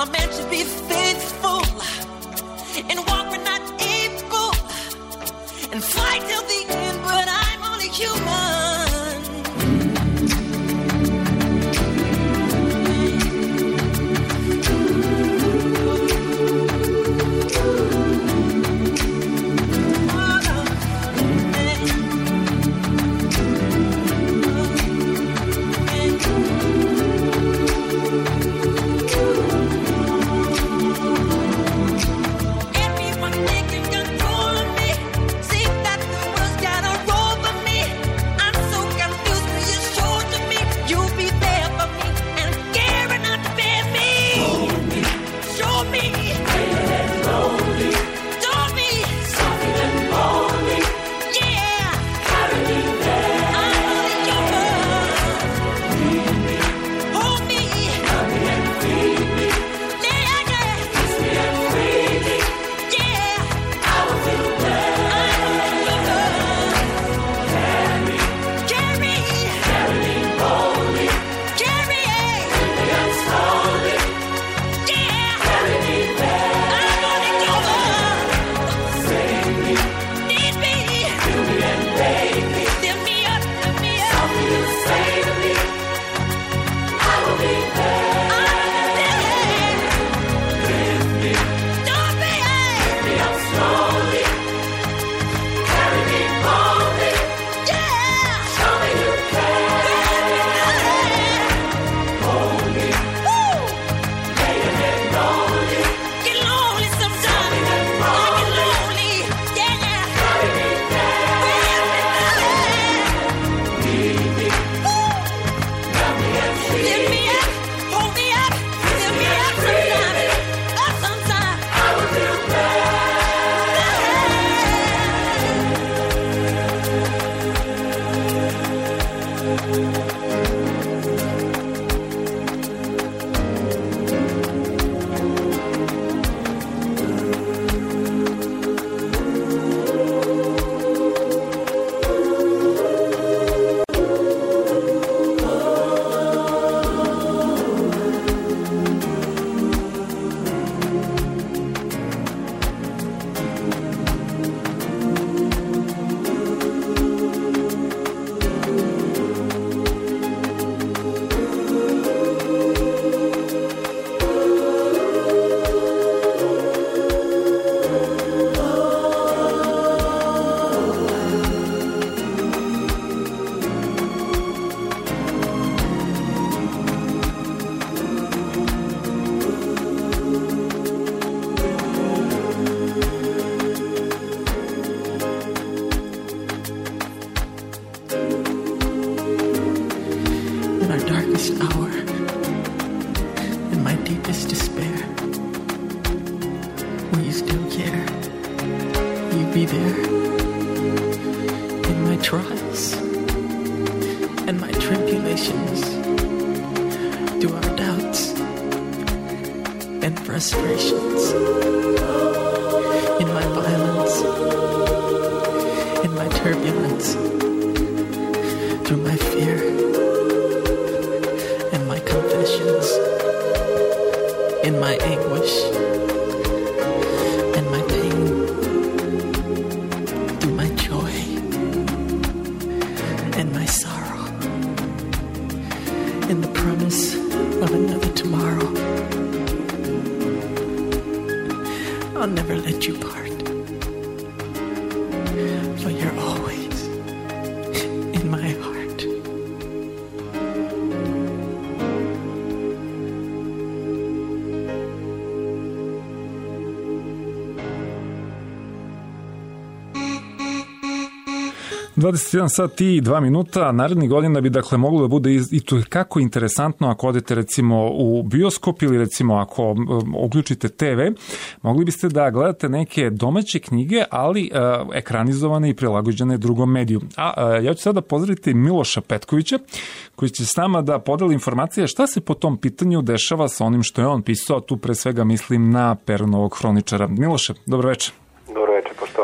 A man should be faithful and walk when not able and fight till the end, but I'm only human. dvadeset jedan sat i dva minuta, narednih godina bi dakle moglo da bude i to kako interesantno ako odete recimo u bioskop ili recimo ako um, uključite te ve, mogli biste da gledate neke domaće knjige, ali uh, ekranizovane i prilagođene drugom mediju. A uh, ja ću sada pozdraviti Miloša Petkovića, koji će s nama da podeli informacije šta se po tom pitanju dešava sa onim što je on pisao, tu pre svega mislim na Perunovog hroničara. Miloše, dobro večer. Dobro večer, poštovanje.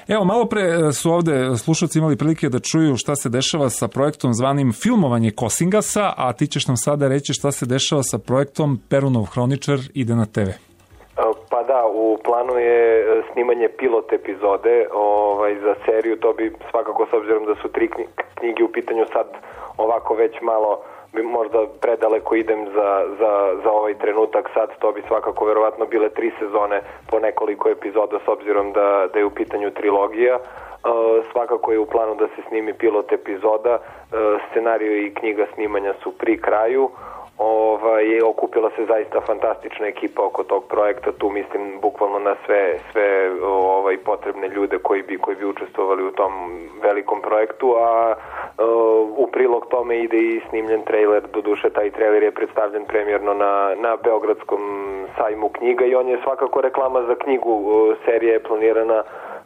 Evo, malo pre su ovde slušalci imali prilike da čuju šta se dešava sa projektom zvanim Filmovanje Kosingasa, a ti ćeš nam sada reći šta se dešava sa projektom Perunov hroničar ide na te ve. Pa da, u planu je snimanje pilot epizode ovaj, za seriju, to bi svakako, s obzirom da su tri knjige u pitanju, sad ovako već malo bi možda predaleko idem za, za, za ovaj trenutak, sad to bi svakako verovatno bile tri sezone po nekoliko epizoda, s obzirom da, da je u pitanju trilogija. Uh, svakako je u planu da se snimi pilot epizoda, uh, scenario i knjiga snimanja su pri kraju. Ovaj, okupila se zaista fantastična ekipa oko tog projekta, tu mislim bukvalno na sve, sve ovaj, potrebne ljude koji bi, koji bi učestvovali u tom velikom projektu, a uh, u prilog tome ide i snimljen trailer, doduše taj trailer je predstavljen premijerno na, na Beogradskom sajmu knjiga i on je svakako reklama za knjigu, uh, serija je planirana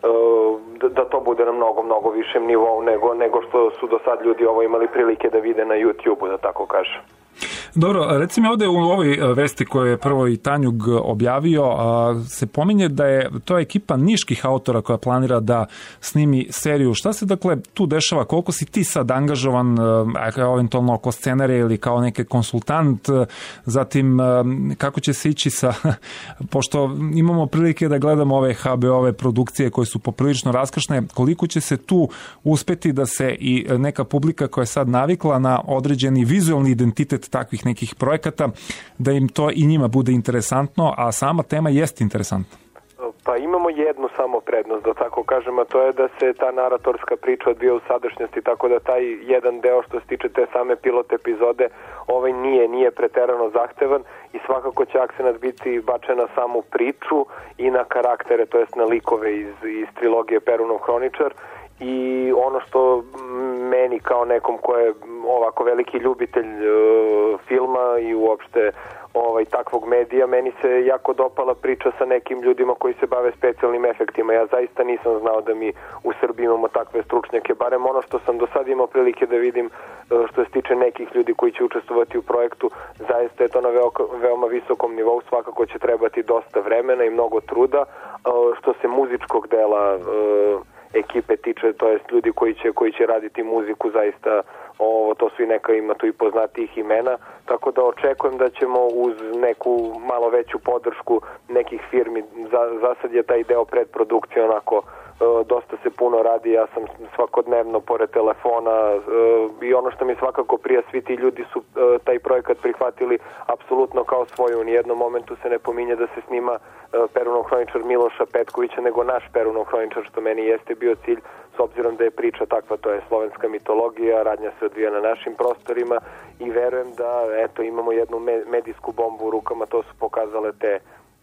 Da, da to bude na mnogo, mnogo višem nivou nego, nego što su do sad ljudi ovo imali prilike da vide na YouTube-u, da tako kažem. Dobro, reci mi ovde u ovoj vesti koju je prvo i Tanjug objavio, se pominje da je to ekipa niških autora koja planira da snimi seriju. Šta se dakle tu dešava? Koliko si ti sad angažovan, eventualno oko scenarija ili kao neki konsultant? Zatim, kako će se ići sa, pošto imamo prilike da gledamo ove ha be o-ove produkcije koje su poprilično raskršne, koliko će se tu uspeti da se i neka publika koja je sad navikla na određeni vizualni identitet takvih nekih projekata, da im to i njima bude interesantno, a sama tema jeste interesantna. Pa imamo jednu samo prednost, da tako kažem, a to je da se ta naratorska priča odvija u sadašnjosti, tako da taj jedan deo što se tiče te same pilot epizode, ovaj nije, nije preterano zahtevan i svakako će akcenat biti bačen na samu priču i na karaktere, to jest na likove iz, iz trilogije Perunov hroničar. I ono što meni kao nekom ko je ovako veliki ljubitelj uh, filma i uopšte ovaj, takvog medija, meni se jako dopala priča sa nekim ljudima koji se bave specijalnim efektima. Ja zaista nisam znao da mi u Srbiji imamo takve stručnjake, barem ono što sam do sad imao prilike da vidim uh, što se tiče nekih ljudi koji će učestvovati u projektu, zaista je to na veo, veoma visokom nivou, svakako će trebati dosta vremena i mnogo truda. Uh, što se muzičkog dela uh, ekipe tiče, to jest ljudi koji će, koji će raditi muziku, zaista ovo, to su i neka, ima tu i poznatijih imena, tako da očekujem da ćemo uz neku malo veću podršku nekih firmi, za, za sad je taj deo predprodukcije onako, dosta se puno radi, ja sam svakodnevno pored telefona i ono što mi svakako prija, svi ti ljudi su taj projekat prihvatili apsolutno kao svoj, u nijednom momentu se ne pominje da se snima Perunov hroničar Miloša Petkovića, nego naš Perunov hroničar, što meni jeste bio cilj, s obzirom da je priča takva, to je slovenska mitologija, radnja se odvija na našim prostorima i verujem da eto imamo jednu medijsku bombu u rukama, to su pokazale te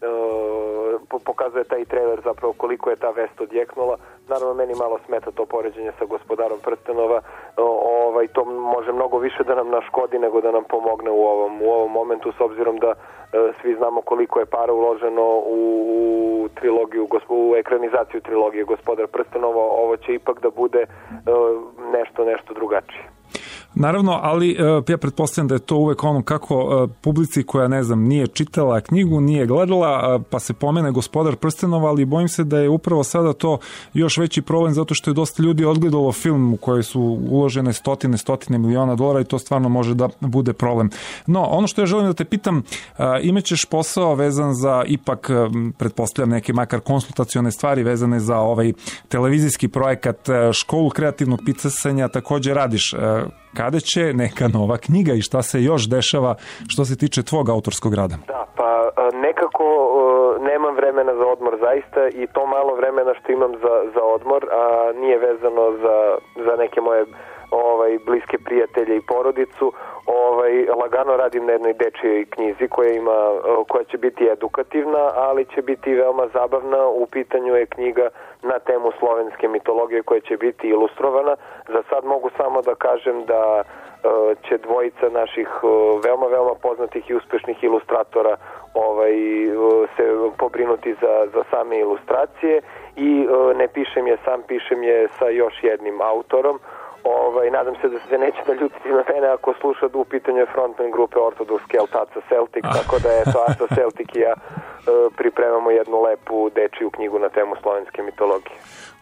Uh, pokazuje taj trailer zapravo koliko je ta vest odjeknula. Naravno meni malo smeta to poređenje sa Gospodarom prstenova, uh, ovaj, to može mnogo više da nam naškodi nego da nam pomogne u ovom, u ovom momentu, s obzirom da uh, svi znamo koliko je para uloženo u, u trilogiju, u ekranizaciju trilogije Gospodar prstenova. Ovo će ipak da bude uh, nešto, nešto drugačije. Naravno, ali ja pretpostavljam da je to uvek ono kako publici koja, ne znam, nije čitala knjigu, nije gledala, pa se pomene Gospodar prstenova, ali bojim se da je upravo sada to još veći problem zato što je dosta ljudi odgledalo film u kojoj su uložene stotine, stotine miliona dolara i to stvarno može da bude problem. No, ono što ja želim da te pitam, imaćeš posao vezan za ipak, pretpostavljam, neke makar konsultacione stvari vezane za ovaj televizijski projekat, školu kreativnog pisanja takođe radiš. Kada će neka nova knjiga i šta se još dešava što se tiče tvog autorskog rada? Da, pa nekako nemam vremena za odmor zaista i to malo vremena što imam za, za odmor, a nije vezano za, za neke moje ovaj, bliske prijatelje i porodicu. Ovaj, lagano radim na jednoj dečijoj knjizi koja, ima, koja će biti edukativna, ali će biti veoma zabavna. U pitanju je knjiga na temu slovenske mitologije koja će biti ilustrovana. Za sad mogu samo da kažem da uh, će dvojica naših uh, veoma, veoma poznatih i uspešnih ilustratora ovaj, uh, se pobrinuti za, za same ilustracije i uh, ne pišem je sam, pišem je sa još jednim autorom. Ovaj, nadam se da se neće da ljutiti na mene ako sluša da u pitanju je frontman grupe Orthodox Celt Aca Celtic, ah. tako da je to Aca Celtic i ja uh, pripremamo jednu lepu dečiju knjigu na temu slovenske mitologije.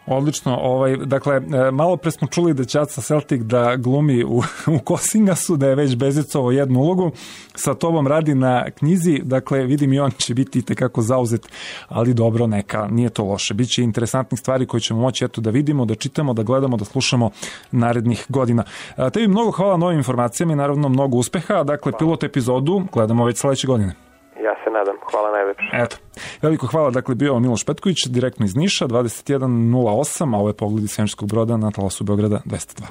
Odlično, ovaj, dakle, malo pre smo čuli da će Aca Celtic da glumi u, u Kosingasu, da je već bezicovao jednu ulogu, sa tobom radi na knjizi, dakle, vidim i on će biti tekako zauzet, ali dobro, neka, nije to loše. Biće interesantnih stvari koje ćemo moći eto da vidimo, da čitamo, da gledamo, da slušamo narednih godina. A, tebi mnogo hvala na ovim informacijama i naravno mnogo uspeha, dakle, pilot epizodu gledamo već sledeće godine. Ja se nadam. Hvala najlepše. Eto. Veliko hvala, dakle, bio Miloš Petković, direktno iz Niša, dvadeset jedan nula osam, a ovo je Pogled iz svemirskog broda na talasu Beograda dvesta dva.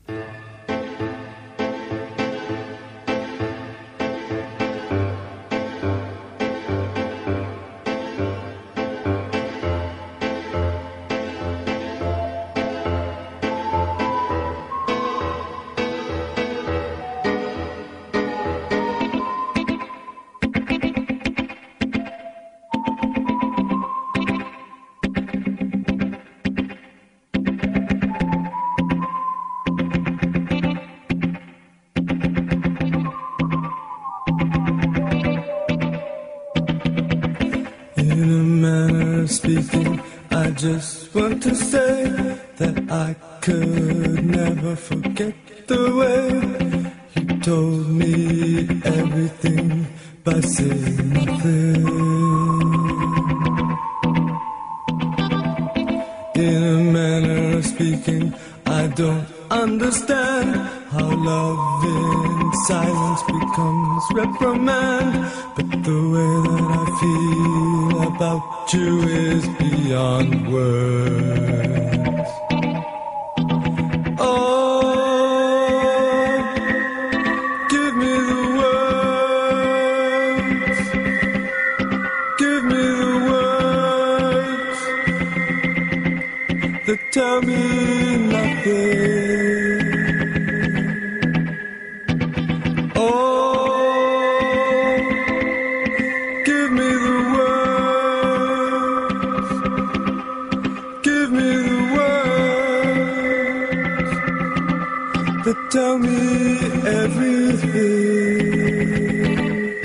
Speaking, I just want to say that I could never forget the way you told me everything by saying nothing. In a manner of speaking, I don't understand how love in silence becomes reprimand, but the way that I feel about you is beyond words. Oh, give me the words, give me the words that tell me nothing. Tell me everything.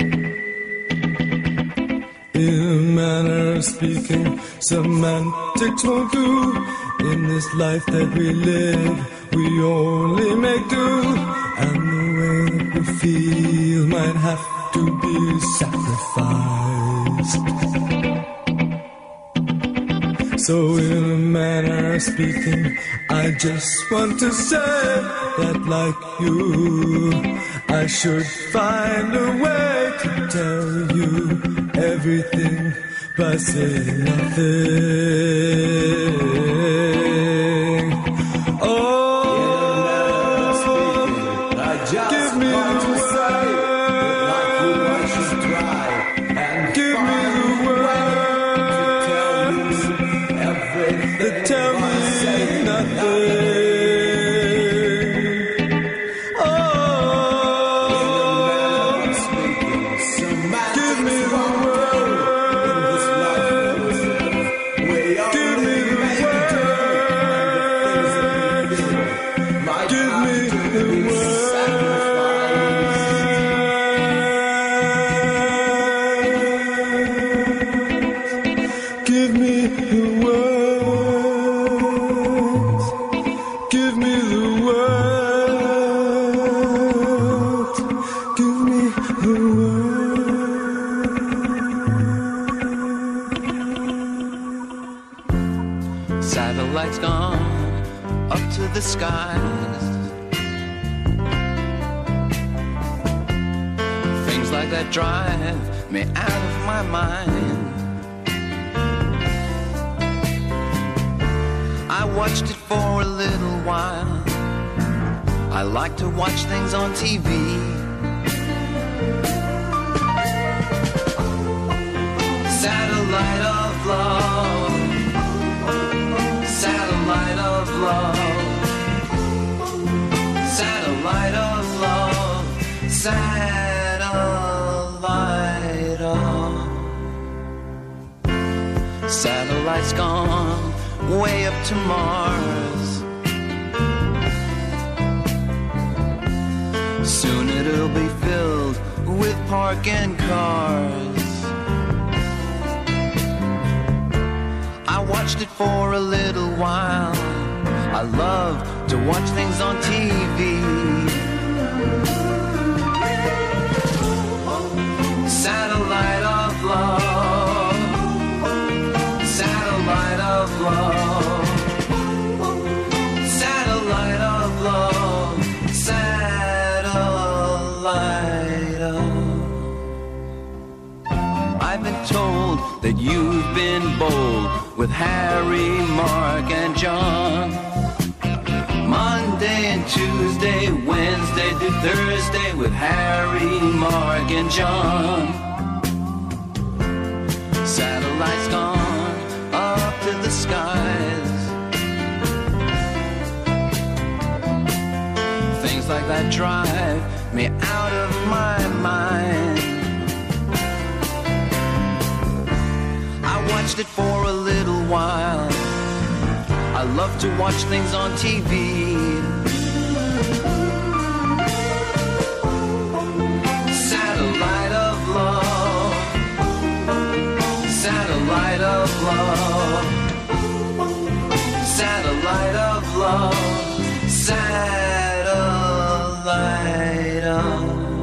In a manner of speaking, semantics won't do. In this life that we live, we only make do. And the way that we feel might have to be sacrificed. So in a manner of speaking, I just want to say that like you, I should find a way to tell you everything by saying nothing. Oh, give me the words, give me the words that tell me nothing. Satellites gone up to the skies. Things like that drive me out of my mind. I watched it for a little while. I like to watch things on T V. Satellite of love, satellite of love, satellite of love, satellite of. Satellite's gone way up to Mars. Soon it'll be filled with parking cars. I watch watched it for a little while. I love to watch things on T V. Satellite of love, satellite of love, satellite of love, satellite of. I've been told that you've been bold with Harry, Mark, and John. Monday and Tuesday, Wednesday through Thursday with Harry, Mark, and John. Satellites gone up to the skies. Things like that drive me out of my mind. I watched it for a little while. I love to watch things on T V. Satellite of love, satellite of love, satellite of love, satellite of.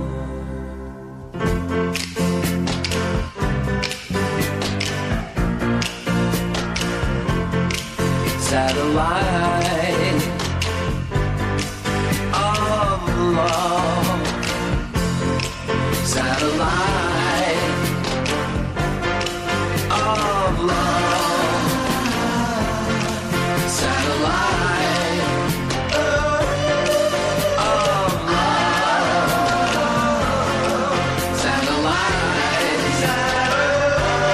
Satellite of love, satellite of love, satellite of love, satellite.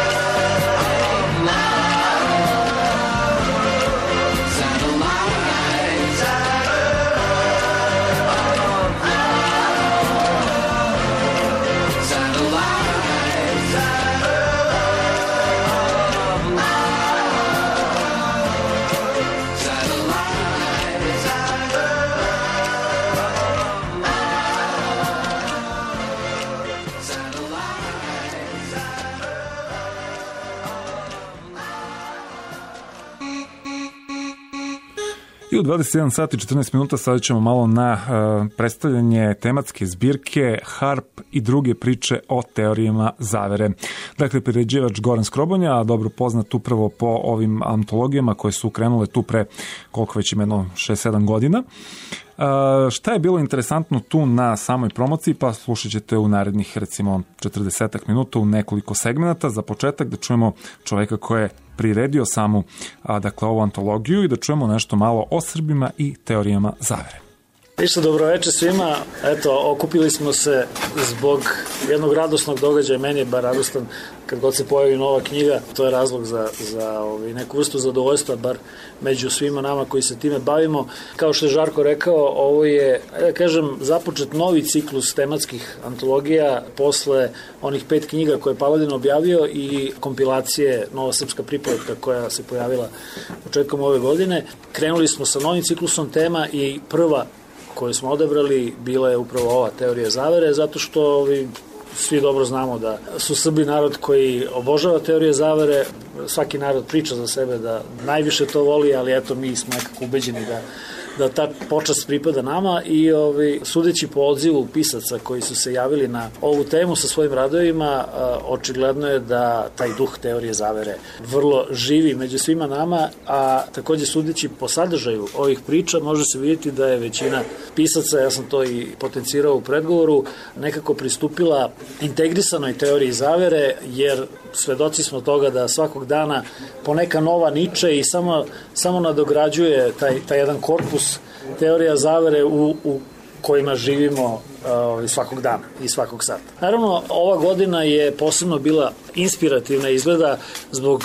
I u dvadeset jedan sat i četrnaest minuta stavit ćemo malo na uh, predstavljanje tematske zbirke Harp i druge priče o teorijama zavere. Dakle, priređivač Goran Skrobonja, a dobro poznat upravo po ovim antologijama koje su krenule tu pre koliko već ima jedno šest sedam godina. Uh, šta je bilo interesantno tu na samoj promociji, pa slušat ćete u narednih recimo četrdesetak minuta u nekoliko segmenata. Za početak da čujemo čoveka koji je priredio samu a, dakle, ovu antologiju i da čujemo nešto malo o Srbima i teorijama zavere. Ništa, dobroveče svima. Eto, okupili smo se zbog jednog radosnog događaja, meni je bar radostan kad god se pojavi nova knjiga, to je razlog za, za ovaj, neku vrstu zadovoljstva, bar među svima nama koji se time bavimo. Kao što je Žarko rekao, ovo je, da kažem, započet novi ciklus tematskih antologija posle onih pet knjiga koje je Paladin objavio i kompilacije Nova srpska pripovetka koja se pojavila početkom ove godine. Krenuli smo sa novim ciklusom tema i prva koju smo odabrali bila je upravo ova teorija zavere, zato što ovi, svi dobro znamo da su Srbi narod koji obožava teorije zavere, svaki narod priča za sebe da najviše to voli, ali eto mi smo nekako ubeđeni da da ta počast pripada nama i ovaj, sudeći po odzivu pisaca koji su se javili na ovu temu sa svojim radovima, očigledno je da taj duh teorije zavere vrlo živi među svima nama, a takođe sudeći po sadržaju ovih priča može se vidjeti da je većina pisaca, ja sam to i potencirao u predgovoru, nekako pristupila integrisanoj teoriji zavere, jer svedoci smo toga da svakog dana poneka nova niče i samo, samo nadograđuje taj, taj jedan korpus teorija zavere u, u kojima živimo uh, svakog dana i svakog sata. Naravno, ova godina je posebno bila inspirativna izgleda zbog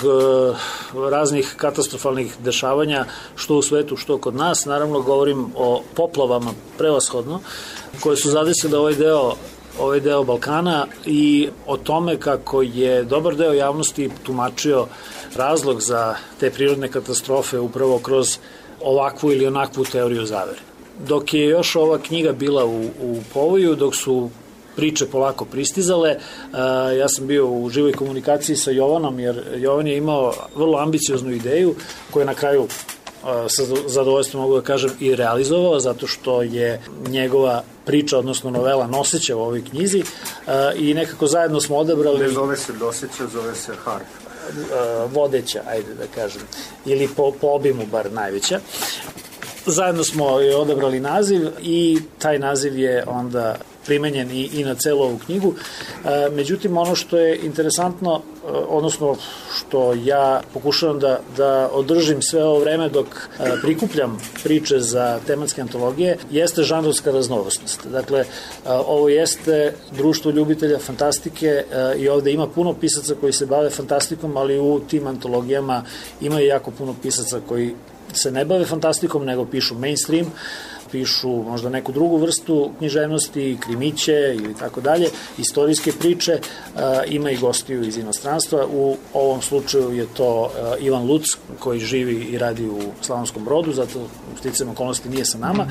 uh, raznih katastrofalnih dešavanja, što u svetu, što kod nas. Naravno, govorim o poplavama prevashodno, koje su zadesile ovaj deo ovaj deo Balkana i o tome kako je dobar deo javnosti tumačio razlog za te prirodne katastrofe upravo kroz ovakvu ili onakvu teoriju zavere. Dok je još ova knjiga bila u, u povoju, dok su priče polako pristizale. Ja sam bio u živoj komunikaciji sa Jovanom, jer Jovan je imao vrlo ambicioznu ideju koju je na kraju sa zadovoljstvom mogu da kažem i realizovao, zato što je njegova priča, odnosno novela noseća u ovoj knjizi i nekako zajedno smo odabrali... Ne zove se noseća, zove se harf. Vodeća, ajde da kažem, ili po, po obimu bar najveća. Zajedno smo odabrali naziv i taj naziv je onda primenjen i, i na celu ovu knjigu. E, međutim, ono što je interesantno, e, odnosno što ja pokušavam da, da održim sve ovo vreme dok e, prikupljam priče za tematske antologije, jeste žanrovska raznovrsnost. Dakle, e, ovo jeste društvo ljubitelja fantastike e, i ovde ima puno pisaca koji se bave fantastikom, ali u tim antologijama ima i jako puno pisaca koji se ne bave fantastikom, nego pišu mainstream, pišu možda neku drugu vrstu književnosti, krimiće ili tako dalje, istorijske priče, ima i gostiju iz inostranstva. U ovom slučaju je to Ivan Luc, koji živi i radi u Slavonskom Brodu, zato sticajem okolnosti nije sa nama.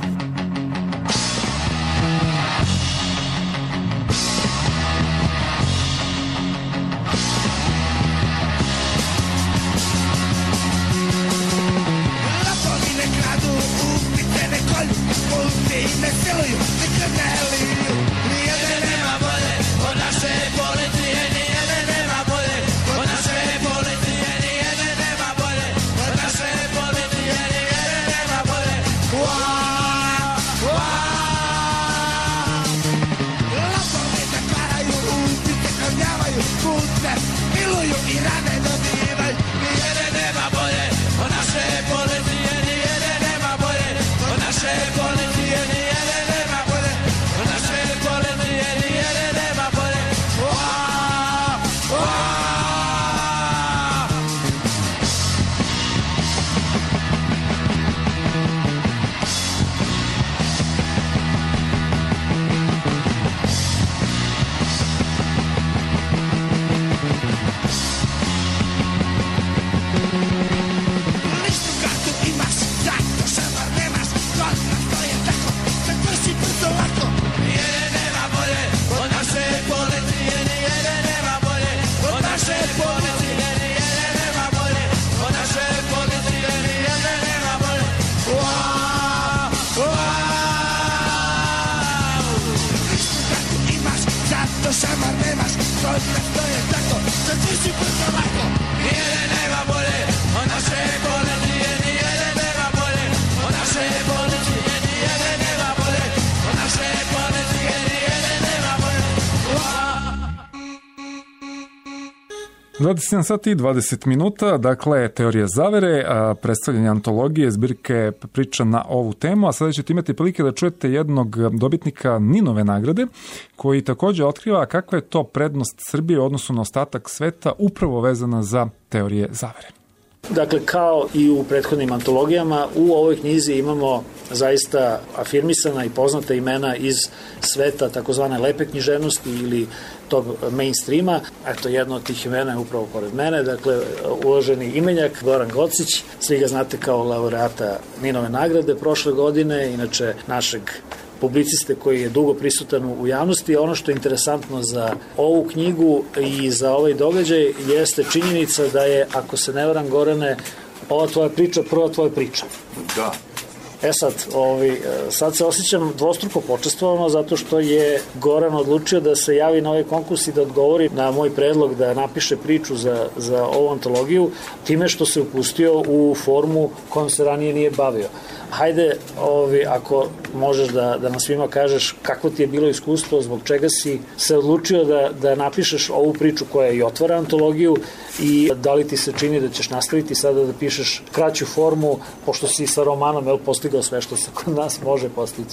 dvadeset jedan sati i dvadeset minuta, dakle, teorija zavere, predstavljanje antologije, zbirke priča na ovu temu, a sada ćete imati prilike da čujete jednog dobitnika Ninove nagrade, koji takođe otkriva kakva je to prednost Srbije u odnosu na ostatak sveta upravo vezana za teorije zavere. Dakle, kao i u prethodnim antologijama, u ovoj knjizi imamo zaista afirmisana i poznata imena iz sveta takozvane lepe književnosti ili tog mainstreama. Eto, jedno od tih imena je upravo pored mene, dakle, uvaženi imenjak Goran Gocić, svi ga znate kao laureata Ninove nagrade prošle godine, inače našeg publiciste koji je dugo prisutan u javnosti. Ono što je interesantno za ovu knjigu i za ovaj događaj jeste činjenica da je, ako se ne varam, Gorane, ova tvoja priča prva tvoja priča. Da. E sad, ovi, sad se osjećam dvostruko počestvovano zato što je Goran odlučio da se javi na ovaj konkurs i da odgovori na moj predlog da napiše priču za, za ovu antologiju time što se upustio u formu kojom se ranije nije bavio. Hajde, ovi, ako možeš da, da nam svima kažeš kako ti je bilo iskustvo, zbog čega si se odlučio da, da napišeš ovu priču koja i otvara antologiju i da li ti se čini da ćeš nastaviti sada da pišeš kraću formu, pošto si sa romanom jel, postigao sve što se kod nas može postići.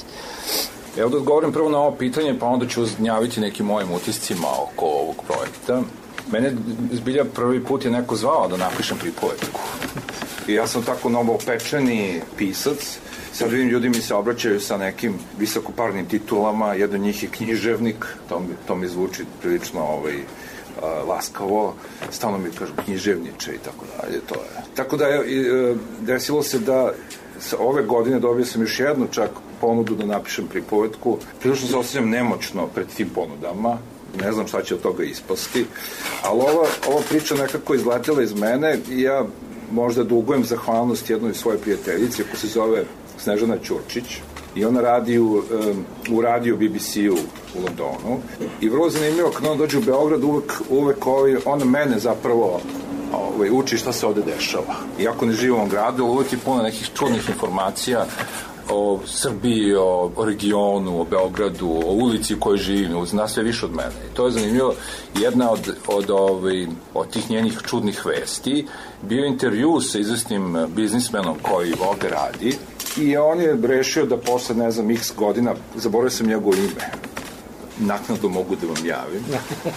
Evo da odgovorim prvo na ovo pitanje, pa onda ću gnjaviti nekim mojim utiscima oko ovog projekta. Mene zbilja prvi put je neko zvao da napišem pripovetku. I ja sam tako novopečeni pisac. Sad vidim, ljudi mi se obraćaju sa nekim visokoparnim titulama, jedan od njih je književnik, to mi, to mi zvuči prilično ovaj, uh, laskavo, stalno mi kažu književniče i tako dalje, to je. Tako da je, desilo se da ove godine dobio sam još jednu čak ponudu da napišem pripovetku. Prilično se osjećam nemoćno pred tim ponudama, ne znam šta će od toga ispasti, ali ova, ova priča nekako izletela iz mene i ja možda dugujem zahvalnost jednoj svoje prijateljici koja se zove Snežana Ćurčić i ona radi u, um, u radiju B B C-u u Londonu i vrlo zanimljivo kad ona dođe u Beograd uvek, uvek ovaj, ona mene zapravo ovaj, uči šta se ovde dešava. Iako ne živim u ovom gradu, uvek je puno nekih čudnih informacija o Srbiji, o, o regionu, o Beogradu, o ulici u kojoj živim, zna sve više od mene. I to je zanimljivo. Jedna od, od, ovaj, od tih njenih čudnih vesti bio intervju sa izvesnim biznismenom koji ovde radi i on je rešio da posle, ne znam, x godina, zaboravio sam njegovo ime, naknadno mogu da vam javim.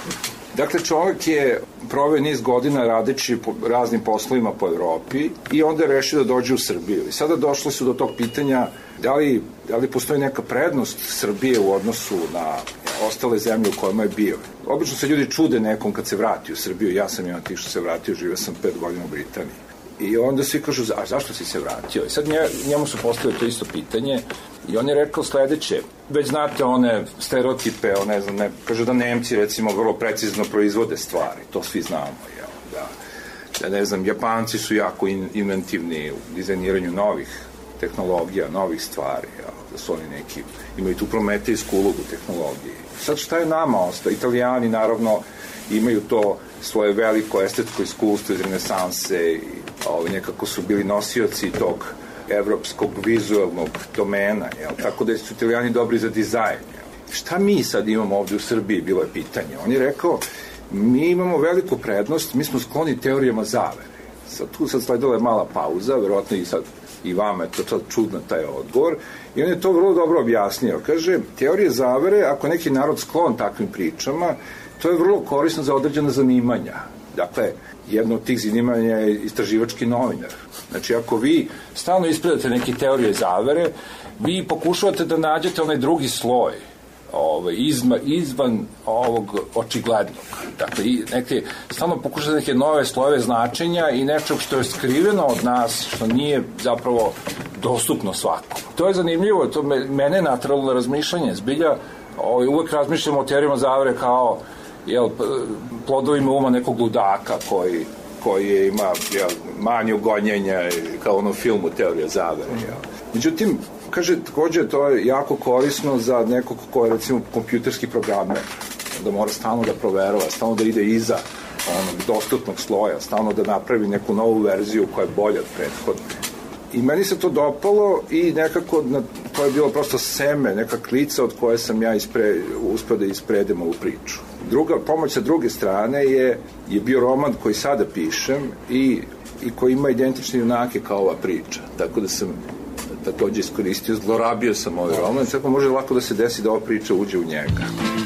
Dakle, čovjek je proveo niz godina radeći po raznim poslovima po Evropi i onda je rešio da dođe u Srbiju. I sada došli su do tog pitanja da li, da li postoji neka prednost Srbije u odnosu na ostale zemlje u kojima je bio. Obično se ljudi čude nekom kad se vrati u Srbiju. Ja sam jedan tih što se vratio, živio sam pet godina u Britaniji. I onda svi kažu, a zašto si se vratio? I sad njemu su postavili to isto pitanje i on je rekao sledeće, već znate one stereotipe, on ne znam, ne, kažu da Nemci recimo vrlo precizno proizvode stvari, to svi znamo, jel, da, da ne znam, Japanci su jako in, inventivni u dizajniranju novih tehnologija, novih stvari, jel, da su oni neki, imaju tu prometejsku ulogu tehnologije. Sad šta je nama ostao? Italijani naravno imaju to svoje veliko estetsko iskustvo iz renesanse i ovaj, nekako su bili nosioci tog evropskog vizualnog domena, jel? Tako da su Italijani dobri za dizajn. Jel? Šta mi sad imamo ovde u Srbiji, bilo je pitanje. On je rekao, mi imamo veliku prednost, mi smo skloni teorijama zavere. Sad, tu sad sledila je mala pauza, verovatno i sad i vama je to sad čudno taj odgovor, i on je to vrlo dobro objasnio. Kaže, teorije zavere, ako neki narod sklon takvim pričama, to je vrlo korisno za određena zanimanja. Dakle, jedno od tih zanimanja je istraživački novinar. Znači, ako vi stalno ispredate neke teorije zavere, vi pokušavate da nađete onaj drugi sloj, ovaj, izma, izvan ovog očiglednog. Dakle, neke, stalno pokušate neke nove slojeve značenja i nečeg što je skriveno od nas, što nije zapravo dostupno svakom. To je zanimljivo, to me, mene natralo na razmišljanje. Zbilja, ovaj, uvek razmišljamo o teorijama zavere kao jel, plodovima uma nekog ludaka koji, koji ima jel, manju gonjenja kao ono filmu Teorija zavere. Jel. Međutim, kaže, takođe, to je jako korisno za nekog ko je, recimo, kompjuterski programer, da mora stalno da proverava, stalno da ide iza onog dostupnog sloja, stalno da napravi neku novu verziju koja je bolja od prethodne. I meni se to dopalo i nekako na, to je bilo prosto seme, neka klica od koje sam ja ispre, uspeo da ispredem ovu priču. Druga, pomoć sa druge strane je, je bio roman koji sada pišem i, i koji ima identične junake kao ova priča. Tako da sam takođe iskoristio, zlorabio sam ovaj roman, tako može lako da se desi da ova priča uđe u njega.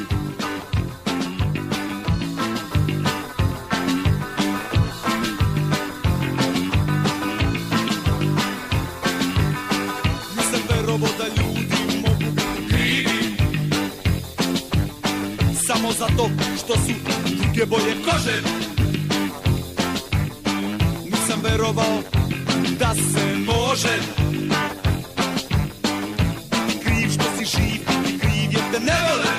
Zato što su druge boje kože. Nisam verovao da se može. Ti kriv što si živ, ti kriv jer te ne vole.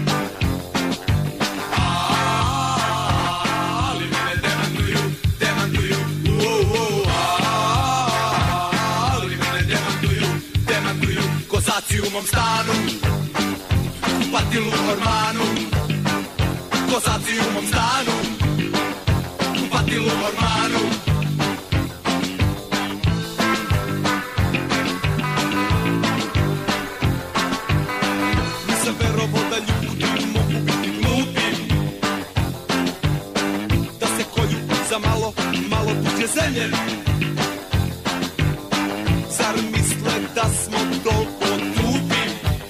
Ali mene demantuju, demantuju, ali mene demantuju, demantuju. Kozaci u mom stanu, kupatilu hormanu. Kozaci u mom stanu, kupatilu hormanu. Nisam verovao da ljudi mogu biti glupi, da se kolju za malo, malo tuđe zemlje. Zar misle da smo toliko tupi,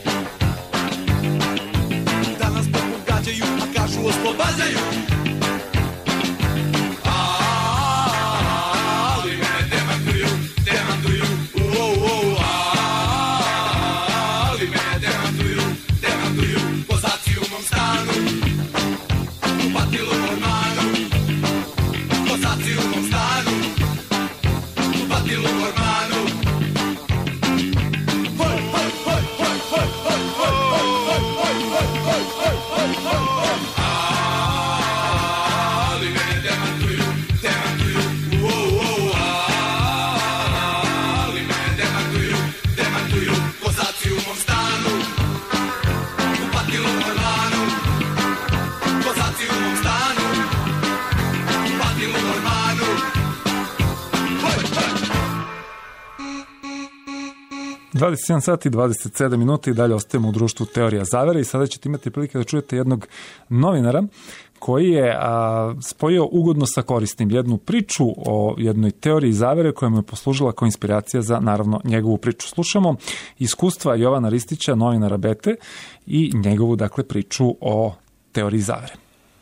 da nas pogađaju, a kažu oslobađaju. Ali mene demantuju, demantuju, ali mene demantuju, demantuju. Kozaci u mom stanu, kupatilu hormanu. Kozaci u mom stanu, kupatilu hormanu. dvadeset jedan sat i dvadeset sedam minuta i dalje ostajemo u društvu Teorija zavere i sada ćete imati prilike da čujete jednog novinara koji je a, spojio ugodno sa korisnim jednu priču o jednoj teoriji zavere koja mu je poslužila kao inspiracija za, naravno, njegovu priču. Slušamo iskustva Jovana Ristića, novinara Bete, i njegovu, dakle, priču o teoriji zavere.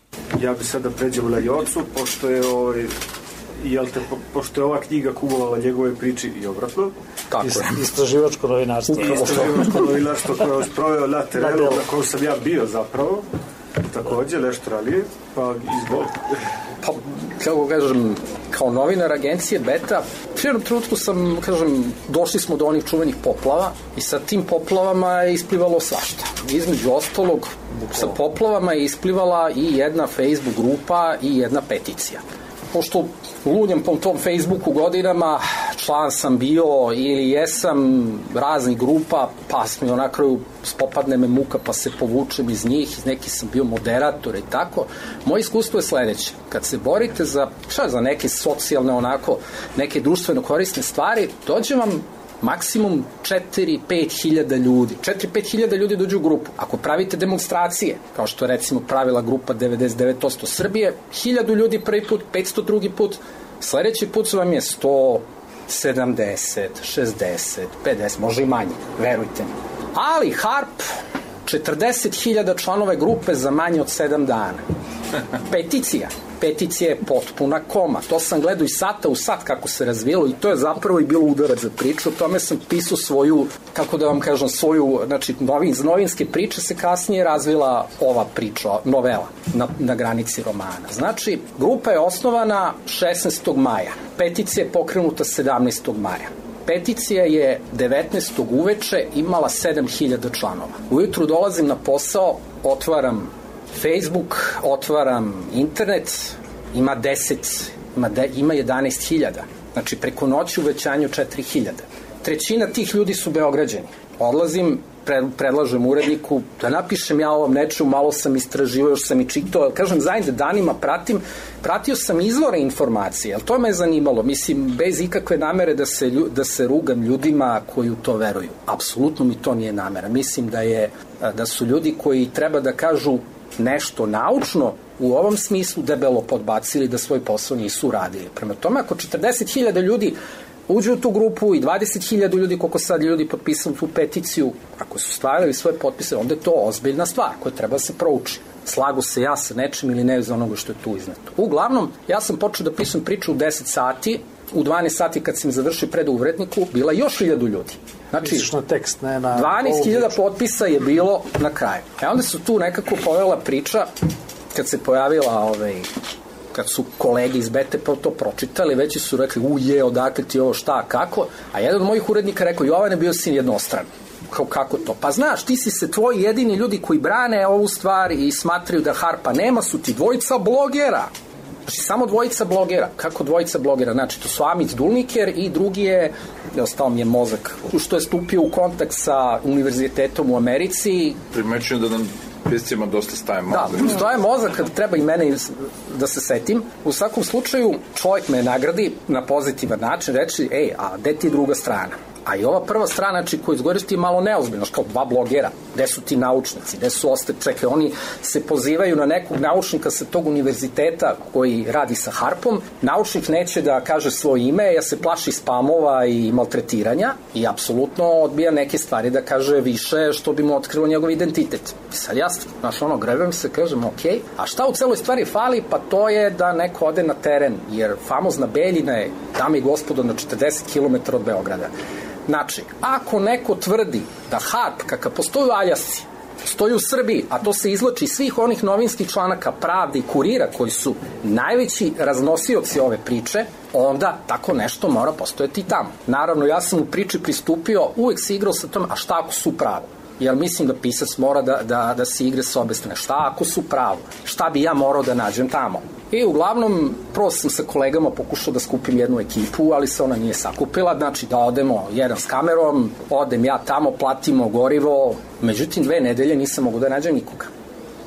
Ja bi sada pređemo na Jocu, pošto je ovaj, jel te, po, pošto je ova knjiga kumovala njegove priči i obratno. Tako je. Istraživačko novinarstvo. I istraživačko novinarstvo koje je sproveo na terenu na kojem sam ja bio zapravo. Takođe, nešto ranije, pa izbog. Pa, kako kažem, kao novinar agencije Beta, u jednom trenutku sam, kažem, došli smo do onih čuvenih poplava i sa tim poplavama je isplivalo svašta. Između ostalog, sa poplavama je isplivala i jedna Facebook grupa i jedna peticija. Pošto lunjam po tom Facebooku godinama, član sam bio ili jesam raznih grupa, pa mi onako spopadne me muka pa se povučem iz njih, iz neki sam bio moderator i tako. Moje iskustvo je sledeće. Kad se borite za, šta, za neke socijalne, onako, neke društveno korisne stvari, dođe vam maksimum četiri pet hiljada ljudi. četiri pet hiljada ljudi dođu u grupu. Ako pravite demonstracije, kao što je recimo pravila grupa devedeset devet posto Srbije, hiljadu ljudi prvi put, petsto drugi put, sledeći put vam je sto sedamdeset, šezdeset, pedeset, može i manje, verujte mi. Ali Harp, četrdeset hiljada članove grupe za manje od sedam dana. Peticija. Peticija je potpuna koma. To sam gledao i sata u sat kako se razvijelo i to je zapravo i bilo udarac za priču. O tome sam pisao svoju, kako da vam kažem, svoju, znači novin, iz novinske priče se kasnije razvila ova priča, novela na, na granici romana. Znači, grupa je osnovana šesnaestog maja. Peticija je pokrenuta sedamnaestog maja. Peticija je devetnaestog uveče imala sedam hiljada članova. Ujutru dolazim na posao, otvaram Facebook, otvaram internet, ima deset, ima, de, ima jedanaest hiljada. Znači, preko noći uvećanju četiri hiljade. Trećina tih ljudi su Beograđani. Odlazim, pred, predlažem uredniku da napišem ja ovom nečemu, malo sam istraživao, još sam i čitao, kažem, zajedno danima pratim, pratio sam izvore informacije, ali to me je zanimalo, mislim, bez ikakve namere da se, da se rugam ljudima koji u to veruju. Apsolutno mi to nije namera. Mislim da, je, da su ljudi koji treba da kažu nešto naučno u ovom smislu debelo podbacili, da svoj posao nisu radili. Prema tome, ako četrdeset hiljada ljudi uđu u tu grupu i dvadeset hiljada ljudi, koliko sad ljudi potpisali tu peticiju, ako su stavili svoje potpise, onda je to ozbiljna stvar koja treba da se prouči. Slagu se ja sa nečim ili ne za onoga što je tu izneto. Uglavnom, ja sam počeo da pišem priču u deset sati, u dvanaest sati kad sam završio pred uvretniku, bila još hiljadu ljudi. Znači, misliš na tekst, ne na... dvanaest hiljada potpisa je bilo na kraju. E onda su tu nekako povela priča, kad se pojavila, ovaj, kad su kolege iz Bete to pročitali, veći su rekli, u je, odakle ti ovo, šta, kako, a jedan od mojih urednika rekao, Jovane, bio si jednostran. Kao, kako to? Pa znaš, ti si se tvoji jedini ljudi koji brane ovu stvar i smatraju da Harpa nema, su ti dvojica blogera. Znači, samo dvojica blogera. Kako dvojica blogera? Znači, to su Amit Dulniker i drugi je, ostao mi je mozak, što je stupio u kontakt sa univerzitetom u Americi. Primećujem da nam piscima dosta staje mozak. Da, staje mozak kad treba i mene da se setim. U svakom slučaju, čovjek me nagradi na pozitivan način, reći, ej, a gde ti je druga strana? A i ova prva strana, znači, koju izgoristi je malo neozbiljno, kao dva blogera. Gde su ti naučnici? Gde su ostali? Čekaj, oni se pozivaju na nekog naučnika sa tog univerziteta koji radi sa Harpom. Naučnik neće da kaže svoje ime, ja se plaši spamova i maltretiranja i apsolutno odbija neke stvari da kaže više što bi mu otkrilo njegov identitet. I sad ja, znaš, ono, grebem se, kažem, ok, a šta u celoj stvari fali? Pa to je da neko ode na teren, jer famozna Beljina je, dame i gospodo, na četrdeset kilometara od Beograda. Znači, ako neko tvrdi da Harp, kakav postoji u Aljasci, stoji u Srbiji, a to se izlači svih onih novinskih članaka Pravde i Kurira, koji su najveći raznosioci ove priče, onda tako nešto mora postojati i tamo. Naravno, ja sam u priči pristupio, uvek se igrao sa tom, a šta ako su pravo? Jer mislim da pisac mora da, da, da se igre s obe strane. Šta ako su pravo? Šta bi ja morao da nađem tamo? I uglavnom, prvo sam sa kolegama pokušao da skupim jednu ekipu, ali se ona nije sakupila, znači da odemo jedan s kamerom, odem ja tamo, platimo gorivo, međutim dve nedelje nisam mogu da nađem nikoga.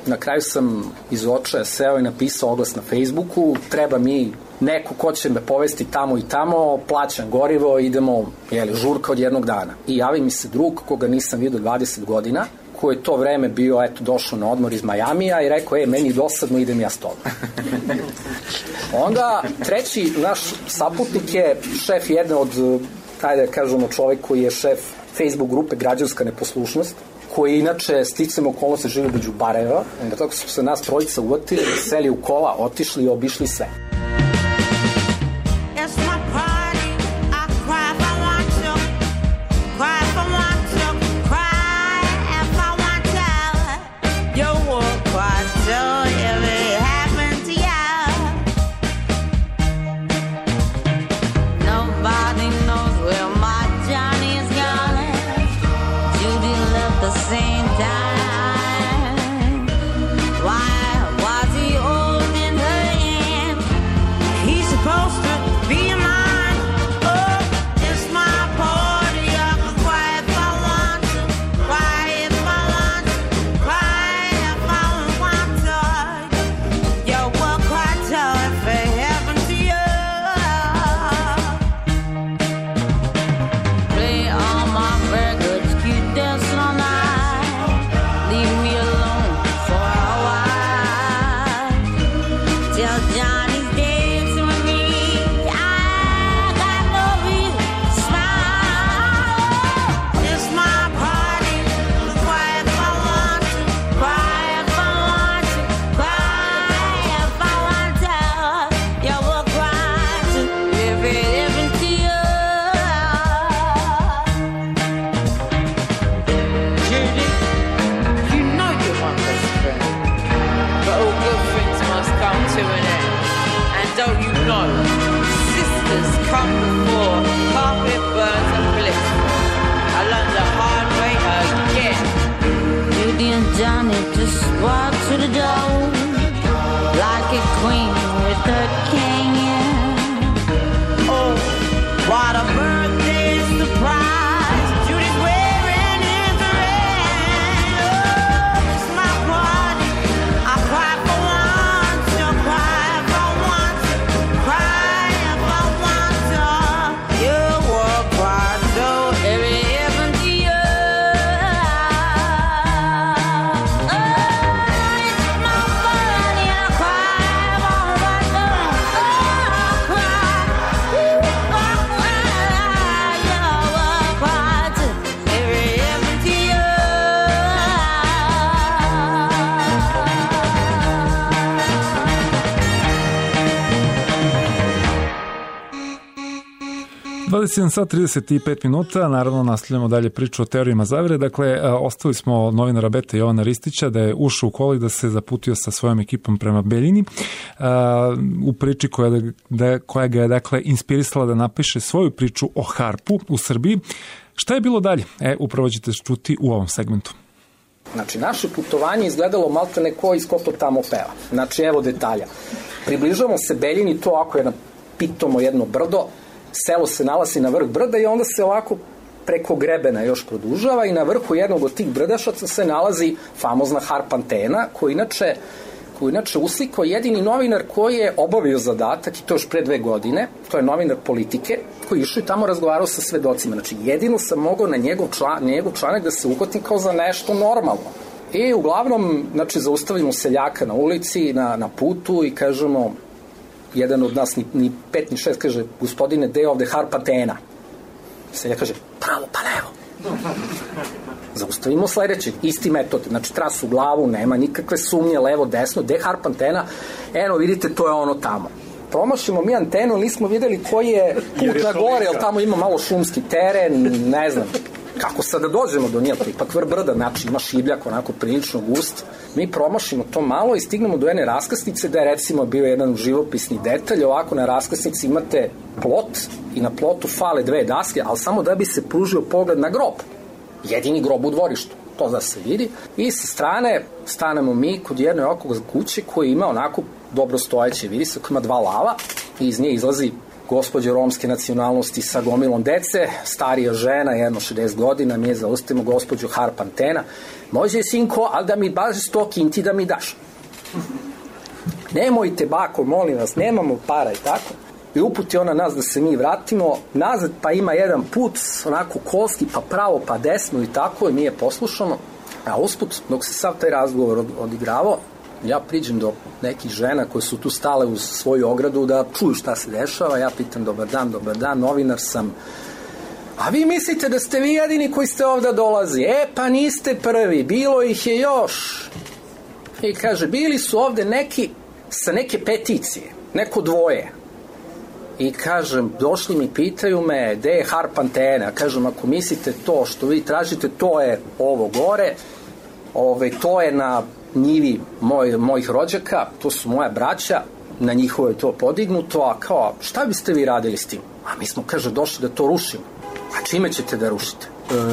Na kraju sam iz očaja seo i napisao oglas na Facebooku, treba mi neko ko će me povesti tamo i tamo, plaćam gorivo, idemo, jeli, žurka od jednog dana. I javi mi se drug koga nisam vidio dvadeset godina, koji je to vreme bio, eto, došao na odmor iz Majamija i rekao, e, meni dosadno, idem ja s tobom. Onda, treći naš saputnik je šef jedne od, ajde da kažemo, čovek koji je šef Facebook grupe Građanska neposlušnost, koji inače sticamo okolnosti žive među Bareva, onda tako su se nas trojica uvatili, seli u kola, otišli i obišli sve. dvadeset jedan sat trideset pet minuta, naravno nastavljamo dalje priču o teorijama zavere. Dakle, ostali smo novinara Beta Jovana Ristića da je ušao u kola i da se zaputio sa svojom ekipom prema Beljini u priči koja, da, koja ga je dakle inspirisala da napiše svoju priču o harpu u Srbiji. Šta je bilo dalje? E, upravo ćete čuti u ovom segmentu. Znači, naše putovanje izgledalo malte neko iz ko to tamo peva. Znači, evo detalja. Približavamo se Beljini, to ako je na pitomo jedno brdo, selo se nalazi na vrh brda i onda se ovako preko grebena još produžava i na vrhu jednog od tih brdašaca se nalazi famozna harp antena, koju inače, koju inače uslikao jedini novinar koji je obavio zadatak, i to još pre dve godine, to je novinar Politike, koji je išao i tamo razgovarao sa svedocima. Znači, jedino sam mogao na njegov, član, njegov članak da se uhvatim kao za nešto normalno. I uglavnom, znači, zaustavimo seljaka na ulici, na, na putu i kažemo, jedan od nas, ni, ni pet, ni šest, kaže, gospodine, gde je ovde harp antena? Seljak kaže, pravo, pa levo. Zaustavimo sledećeg, isti metod, znači tras u glavu, nema nikakve sumnje, levo, desno, gde je harp antena? Eno, vidite, to je ono tamo. Promašimo mi antenu, nismo videli koji je put na gore, jer tamo ima malo šumski teren, ne znam. Kako sad da dođemo do nje, to ipak vrh brda, znači ima šibljak onako prilično gust. Mi promašimo to malo i stignemo do jedne raskrsnice da je recimo bio jedan živopisni detalj, ovako na raskrsnici imate plot i na plotu fale dve daske, ali samo da bi se pružio pogled na grob. Jedini grob u dvorištu, to da se vidi. I sa strane stanemo mi kod jedne oko kuće koji ima onako dobro stojeće, vidi se, koja ima dva lava i iz nje izlazi gospođe romske nacionalnosti sa gomilom dece, starija žena, jedno šezdeset godina, mi je zaustavimo gospođu Harpantena. Može, sinko, ali da mi baš sto kinti da mi daš. Nemojte, bako, molim vas, nemamo para i tako. I uputi ona nas da se mi vratimo nazad, pa ima jedan put, onako kolski, pa pravo, pa desno i tako, i mi je poslušano. A usput, dok se sav taj razgovor od, odigravao, ja priđem do nekih žena koje su tu stale uz svoju ogradu da čuju šta se dešava. Ja pitam, dobar dan, dobar dan, novinar sam. A vi mislite da ste vi jedini koji ste ovde dolazi? E, pa niste prvi, bilo ih je još. I kaže, bili su ovde neki sa neke peticije, neko dvoje. I kažem, došli mi, pitaju me, gde je Harpantena? Kažem, ako mislite to što vi tražite, to je ovo gore, ove, to je na njivi moj, mojih rođaka, to su moja braća, na njihovo je to podignuto, a kao, šta biste vi radili s tim? A mi smo, kaže, došli da to rušimo. A čime ćete da rušite?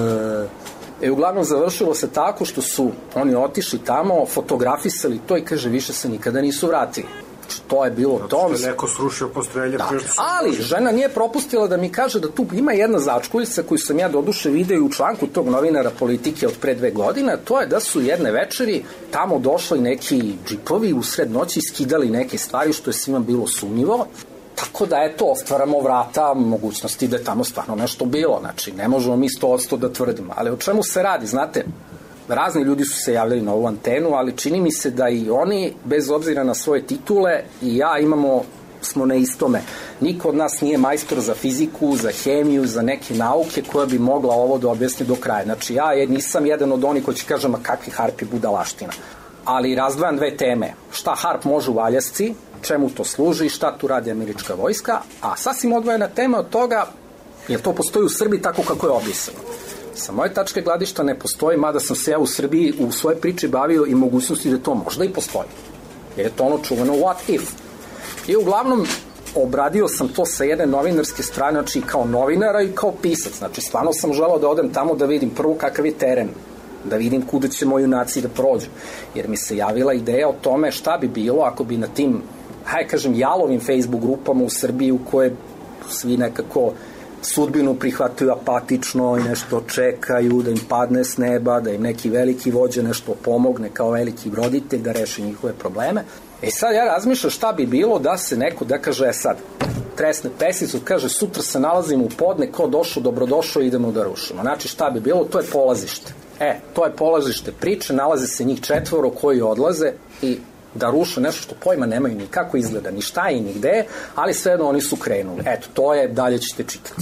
E, e uglavnom završilo se tako što su oni otišli tamo, fotografisali to i kaže, više se nikada nisu vratili. To je bilo dom. Neko srušio postrojenje. Da. Ali žena nije propustila da mi kaže da tu ima jedna začkuljica koju sam ja doduše video u članku tog novinara Politike od pre dve godine, to je da su jedne večeri tamo došli neki džipovi u sred noći i skidali neke stvari što je svima bilo sumnjivo. Tako da, eto, ostvaramo vrata mogućnosti da je tamo stvarno nešto bilo. Znači, ne možemo mi sto posto da tvrdimo. Ali o čemu se radi, znate? Razni ljudi su se javljali na ovu antenu, ali čini mi se da i oni, bez obzira na svoje titule, i ja imamo, smo na istome. Niko od nas nije majstor za fiziku, za hemiju, za neke nauke koja bi mogla ovo da objasni do kraja. Znači, ja nisam jedan od onih koji će kažem, a kakvi harp je budalaština. Ali razdvajam dve teme. Šta harp može u Valjasci, čemu to služi i šta tu radi američka vojska, a sasvim odvojena tema od toga, jer to postoji u Srbiji tako kako je opisano. Sa moje tačke gledišta ne postoji, mada sam se ja u Srbiji u svojoj priči bavio i mogućnosti da to možda i postoji. Jer je to ono čuveno what if. I uglavnom obradio sam to sa jedne novinarske strane, znači kao novinara i kao pisac. Znači stvarno sam želao da odem tamo da vidim prvo kakav je teren, da vidim kuda će moji junaci da prođu. Jer mi se javila ideja o tome šta bi bilo ako bi na tim, hajde kažem, jalovim Facebook grupama u Srbiji u koje svi nekako sudbinu prihvataju apatično i nešto čekaju da im padne s neba, da im neki veliki vođa nešto pomogne kao veliki roditelj da reši njihove probleme. E sad ja razmišljam šta bi bilo da se neko, da kaže, e sad, tresne pesicu, kaže, sutra se nalazimo u podne, ko došao, dobrodošao, idemo da rušimo. Znači šta bi bilo, to je polazište. E, to je polazište priče, nalaze se njih četvoro koji odlaze i da ruše nešto što pojma nemaju ni kako izgleda, ni šta i ni gde, ali svejedno oni su krenuli. Eto, to je, dalje ćete čitati.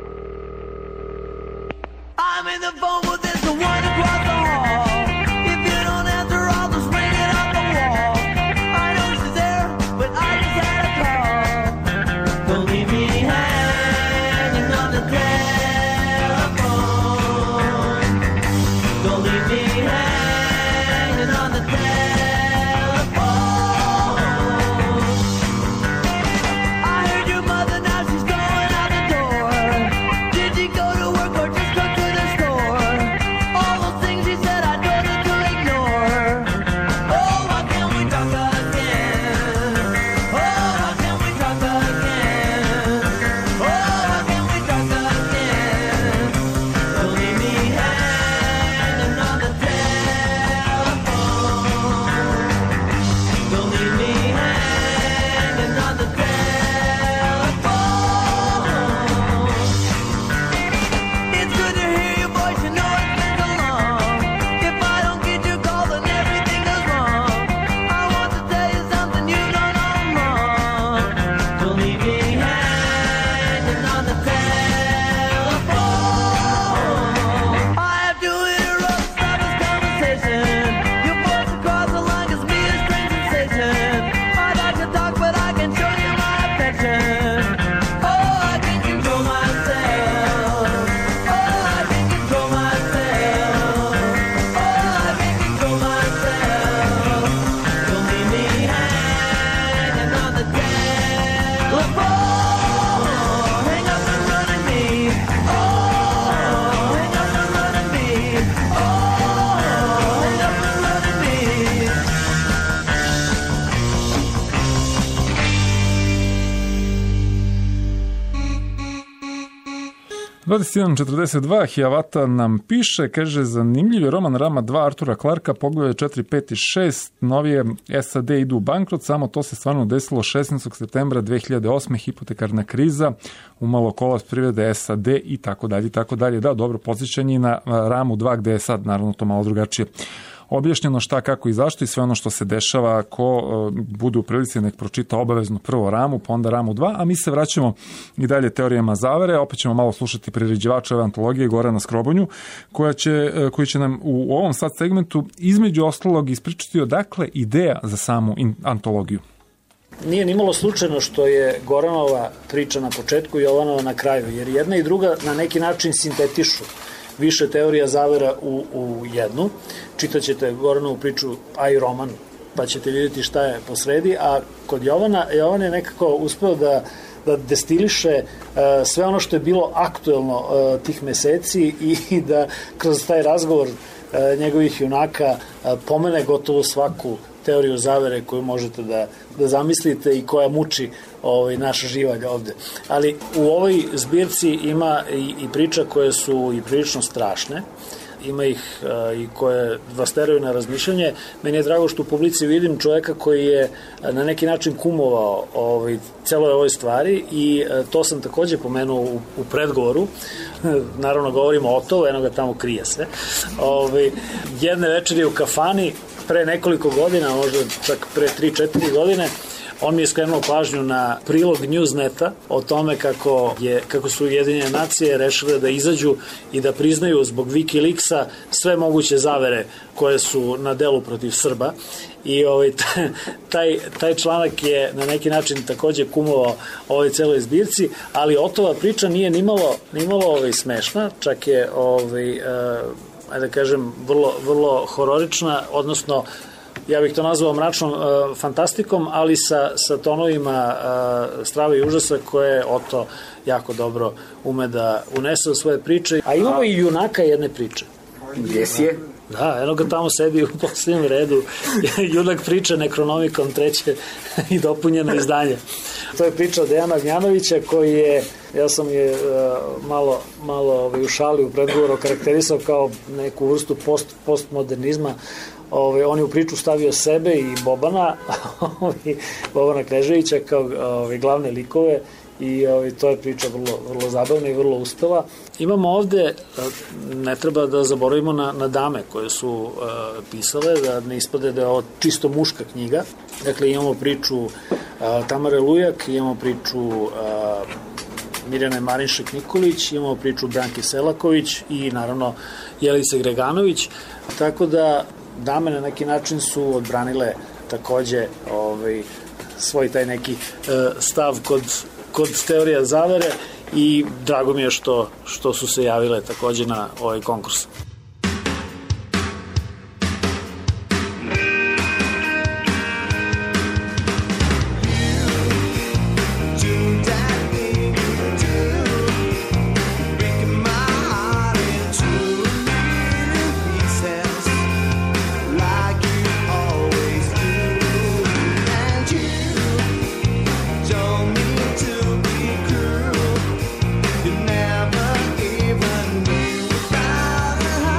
I'm in the phone, but there's the one across the hall. If you don't answer, I'll just ring it on the wall. I know she's there, but I just had a call. Don't leave me hanging on the telephone. Don't leave me hanging on the telephone. Don't leave me hanging on the telephone. dvadeset jedan četrdeset dva Hiavata nam piše, kaže, zanimljiv je roman Rama dva Artura Clarka, poglavlje četiri, pet i šest, novije S A D idu u bankrot, samo to se stvarno desilo šesnaestog septembra dve hiljade osme, hipotekarna kriza, umalo kolaps privrede S A D i tako dalje, i tako dalje. Da, dobro podsjećanje na Ramu dva, gde je sad naravno to malo drugačije objašnjeno šta, kako i zašto i sve ono što se dešava. Ko uh, bude u prilici nek pročita obavezno prvo Ramu, pa onda Ramu dva, a mi se vraćamo i dalje teorijama zavere. Opet ćemo malo slušati priređivača ove antologije Gorana Skrobonju, koja će, uh, koji će nam u ovom sad segmentu između ostalog ispričati odakle ideja za samu in- antologiju. Nije nimalo slučajno što je Goranova priča na početku i Jovanova na kraju, jer jedna i druga na neki način sintetišu više teorija zavera u, u jednu. Čitaćete Goranovu priču, a i roman, pa ćete vidjeti šta je posredi, a kod Jovana, Jovan je nekako uspeo da, da destiliše uh, sve ono što je bilo aktuelno uh, tih meseci i, i da kroz taj razgovor uh, njegovih junaka uh, pomene gotovo svaku teoriju zavere koju možete da, da zamislite i koja muči ovaj, naša živalja ovde. Ali u ovoj zbirci ima i, i priča koje su i prilično strašne, ima ih a, i koje vas teraju na razmišljanje. Meni je drago što u publici vidim čoveka koji je a, na neki način kumovao ovaj, celoj ovoj stvari i a, to sam takođe pomenuo u, u predgovoru. Naravno govorimo o to, eno ga tamo krije se. Ovaj, jedne večeri u kafani pre nekoliko godina, možda čak pre tri četiri godine, on mi je skrenuo pažnju na prilog Newsneta o tome kako, je, kako su Ujedinjene nacije rešile da izađu i da priznaju zbog Wikileaksa sve moguće zavere koje su na delu protiv Srba. I ovaj, taj, taj članak je na neki način takođe kumovao ovoj celoj zbirci, ali Otova priča nije nimalo, nimalo ovaj, smešna, čak je ovaj, uh, ajde da kažem, vrlo, vrlo hororična, odnosno ja bih to nazvao mračnom uh, fantastikom, ali sa, sa tonovima uh, strave i užasa koje Oto jako dobro ume da unese u svoje priče. A imamo i junaka jedne priče. Gdje si je? Da, eno ga tamo sedi u posljednjem redu, junak priča Nekronomikom treće i dopunjeno izdanje. To je priča Dejana Gnjanovića koji je, ja sam je uh, malo, malo ovaj, u šali u predgovoru karakterisao kao neku vrstu post, postmodernizma. Ove, on je u priču stavio sebe i Bobana, Bobana Kneževića kao ove, glavne likove i ove, to je priča vrlo, vrlo zabavna i vrlo uspela. Imamo ovde, ne treba da zaboravimo na, na dame koje su uh, pisale, da ne ispade da je ovo čisto muška knjiga. Dakle, imamo priču uh, Tamare Lujak, imamo priču uh, Mirjane Marinšek Nikolić, imamo priču Branke Selaković i naravno Jelice Greganović, tako da dame na neki način su odbranile takođe ovaj, svoj taj neki e, stav kod, kod teorija zavere i drago mi je što, što su se javile takođe na ovaj konkurs. Never even knew about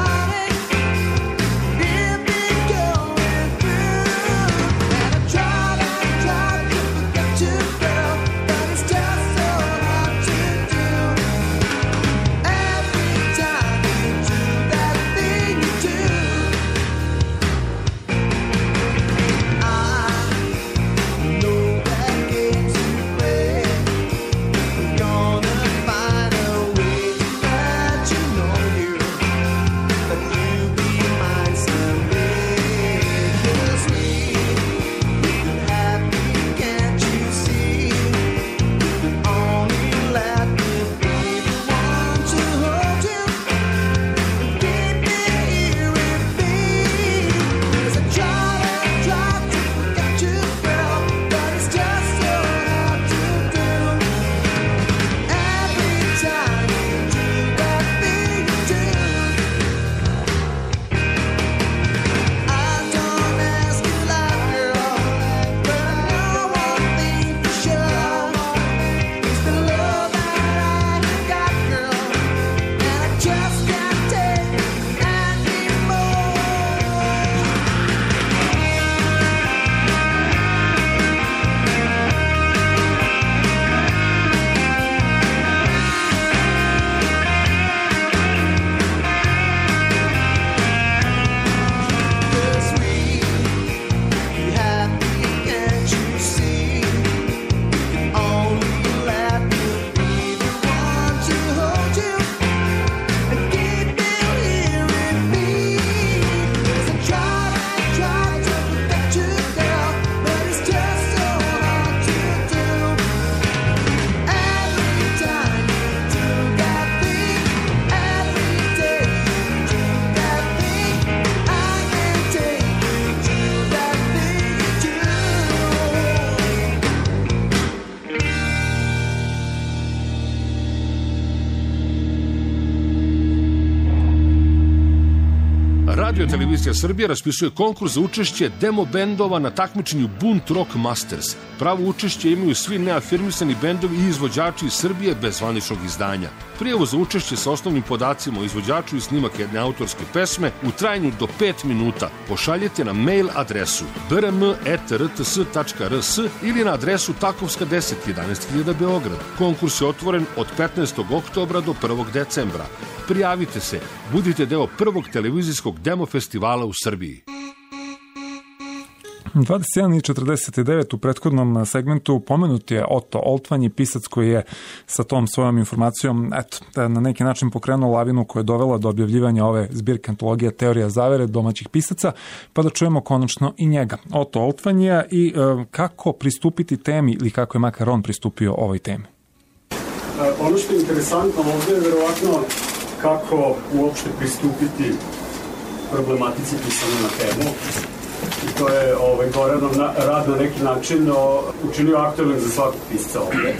Radio Televizija Srbije raspisuje konkurs za učešće demo bendova na takmičenju Bunt Rock Masters. Pravo učešće imaju svi neafirmisani bendovi i izvođači iz Srbije bez zvaničnog izdanja. Prijavu za učešće sa osnovnim podacima o izvođaču i snimak jedne autorske pesme u trajanju do pet minuta pošaljete na mail adresu b r m at r t s tačka r s ili na adresu Takovska deset, jedanaest hiljada Beograd. Konkurs je otvoren od petnaestog oktobra do prvog decembra. Prijavite se, budite deo prvog televizijskog demo festivala u Srbiji. dvadeset jedan i četrdeset devet u prethodnom segmentu pomenut je Oto Oltvanj, pisac koji je sa tom svojom informacijom eto, na neki način pokrenuo lavinu koja je dovela do objavljivanja ove zbirke antologija Teorija zavere domaćih pisaca, pa da čujemo konačno i njega. Oto Oltvanj je i e, kako pristupiti temi ili kako je makar on pristupio ovoj temi. Ono što je interesantno ovdje je verovatno kako uopšte pristupiti problematici pisanja na temu. I to je ovaj, Goranov rad na neki način o, učinio aktualnim za svakog pisca ovdje.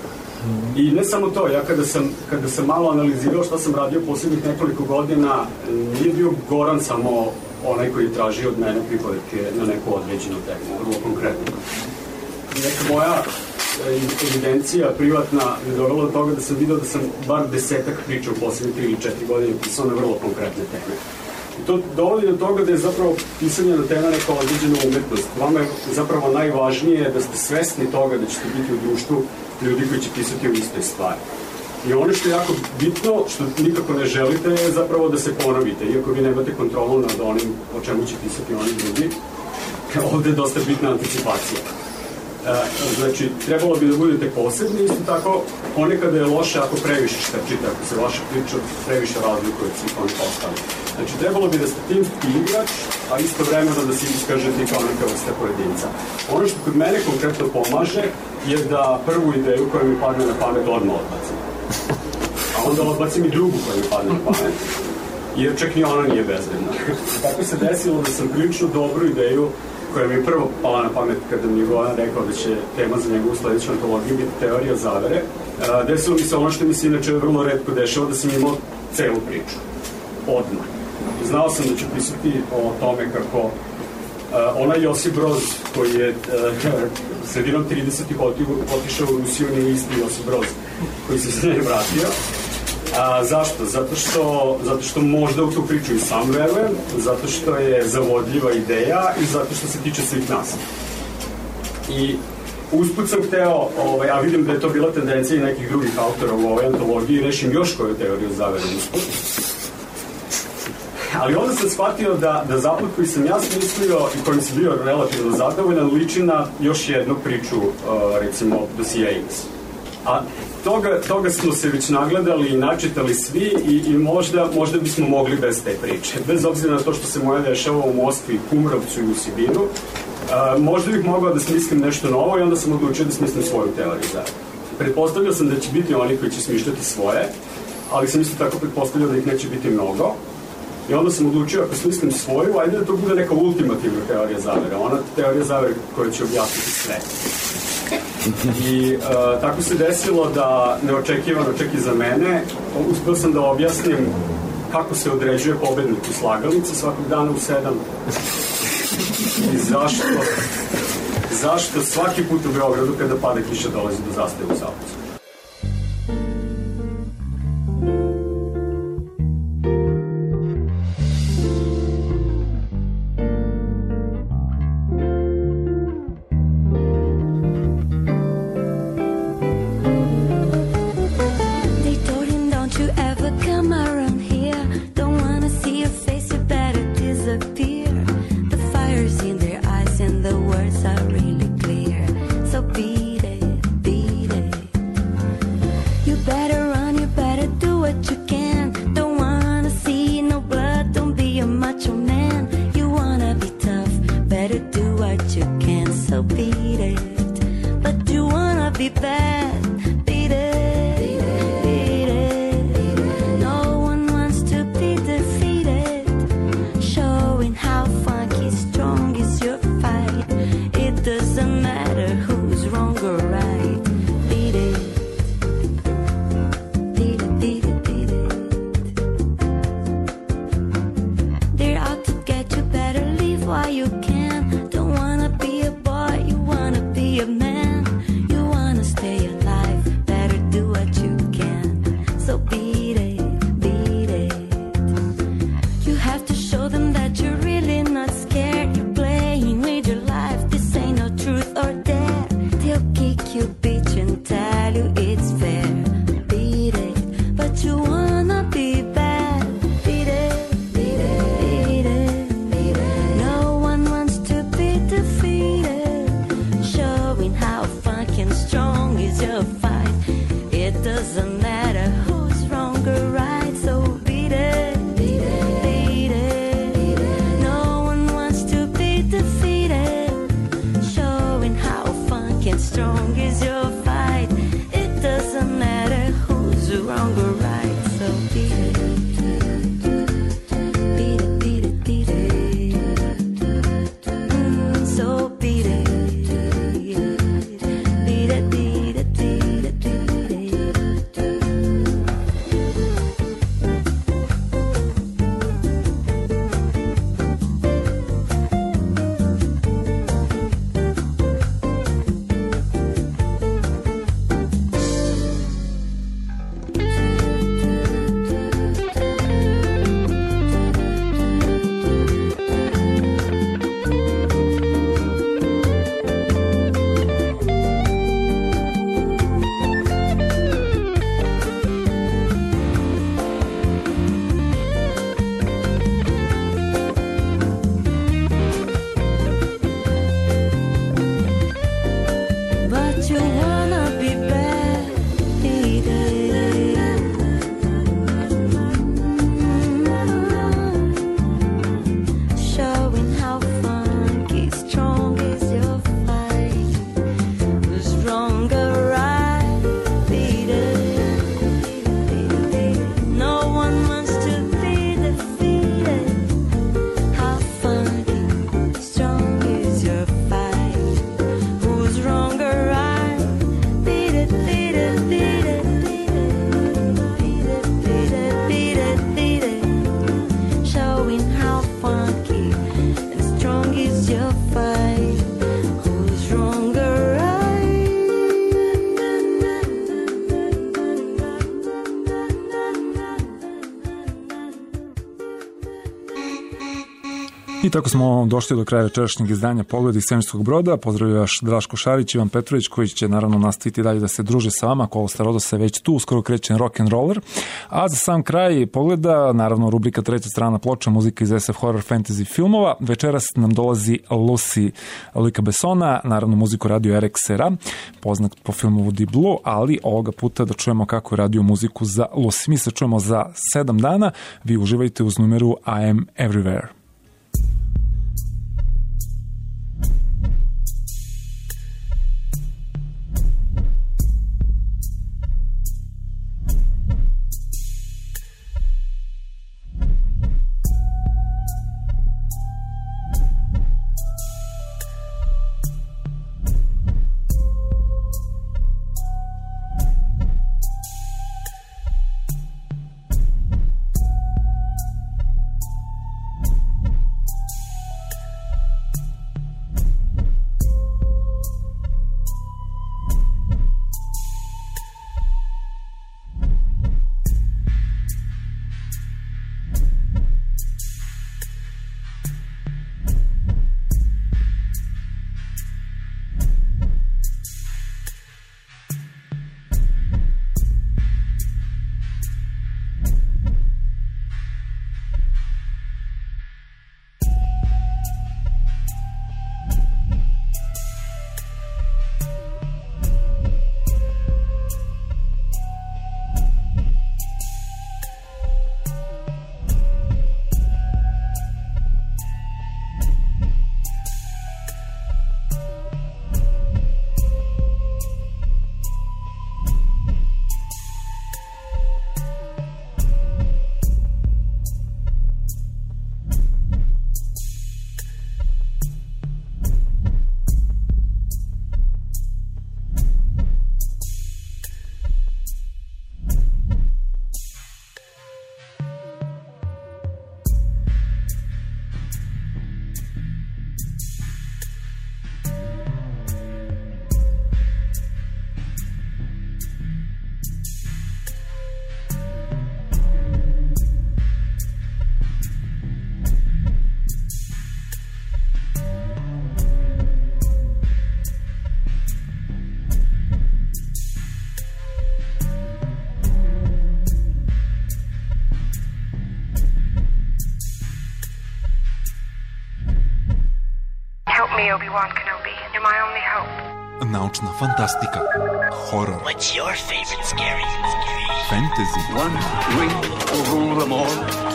I ne samo to, ja kada sam, kada sam malo analizirao šta sam radio posljednjih nekoliko godina, nije bio Goran samo onaj koji je tražio od mene pripovetke na neku određenu temu, vrlo konkretno. Neka moja evidencija privatna je dovela do toga da sam vidio da sam bar desetak priča u posljednje tri ili četiri godine pisao na vrlo konkretne teme. I to dovodi do toga da je zapravo pisanje na tema neka određena umetnost. Vama je zapravo najvažnije da ste svesni toga da ćete biti u društvu ljudi koji će pisati o istoj stvari. I ono što je jako bitno, što nikako ne želite, je zapravo da se ponovite. Iako vi nemate kontrolu nad onim o čemu će pisati oni drugi, ovde je dosta bitna anticipacija. E, znači, trebalo bi da budete posebni, isto tako, ponekada je loše ako previše štrčite, ako se vaša priča previše razlikuje od svih onih ostali. Znači, trebalo bi da ste timski igrač, a isto vremeno da se iskažete kao neka vrsta pojedinca. Ono što kod mene konkretno pomaže je da prvu ideju koja mi padne na pamet odmah odbacim. A onda odbacim i drugu koja mi padne na pamet, jer čak ni ona nije bezbedna. Tako se desilo da sam prilično dobru ideju koja mi je prvo pala na pamet kada mi je Goran rekao da će tema za njegovu sledeću antologiju biti Teorija zavere. Desilo mi se ono što mi se inače vrlo retko dešava, da sam imao celu priču. Odmah. Znao sam da ću pisati o tome kako uh, onaj Josip Broz koji je uh, sredinom tridesetih otišao u Rusiju, nije isti Josip Broz koji se s nje vratio. A, zašto? Zato što, zato što možda u tu priču i sam verujem, zato što je zavodljiva ideja i zato što se tiče svih nas. I usput sam hteo, ovaj, a vidim da je to bila tendencija i nekih drugih autora u ovoj antologiji, rešim još koju teoriju zavere usput. Ali onda sam shvatio da, da zapad koji sam ja smislio i kojim sam bio relativno zadovoljan liči na još jednu priču, uh, recimo Dosije X. A toga, toga smo se već nagledali i načitali svi i, i možda, možda bismo mogli bez te priče. Bez obzira na to što se moja dešava u Moskvi, Kumrovcu i u Sibiru, uh, možda bih mogao da smislim nešto novo i onda sam odlučio da smislim svoju teoriju zavere. Pretpostavljao sam da će biti oni koji će smišljati svoje, ali sam isto tako pretpostavljao da ih neće biti mnogo. I onda sam odlučio, ako smislim svoju, ajde da to bude neka ultimativna teorija zavere, ona teorija zavere koja će objasniti sve. I uh, tako se desilo da, neočekivano čak i za mene, uspio sam da objasnim kako se određuje pobednik u slagalici svakog dana u sedam. I zašto, zašto svaki put u Beogradu kada pada kiša dolazi do zastaje u Zapucu. There are funky and strong is your fight. Who's stronger? I tako smo došli do kraja večerašnjeg izdanja Pogled iz svemirskog broda. Pozdravljam vas Draško Šarić, Ivan Petrović, koji će naravno nastaviti dalje da se druže sa vama. Kolo Starodosa je već tu, uskoro kreće rock and roller. A za sam kraj Pogleda, naravno rubrika treća strana ploča, muzika iz S F horror fantasy filmova. Večeras nam dolazi Lucy Luca Bessona, naravno muziku radio Eric Serra, poznat po filmu Deep Blue, ali ovoga puta da čujemo kako je radio muziku za Lucy. Mi se čujemo za sedam dana. Vi uživajte uz numeru I Am Everywhere. Obi-Wan Kenobi. You're my only hope. Naučna fantastika. Horror. What's your favorite scary? Fantasy. One ring will rule them all.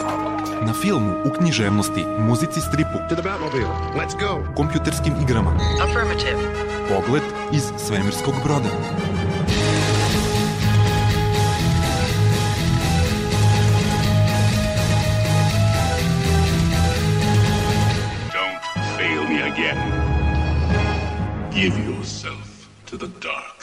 Na filmu, u književnosti, muzici, stripu. To the Batmobile. Let's go. Kompjuterskim igrama. Affirmative. Pogled iz svemirskog broda. Don't fail me again. Give yourself to the dark.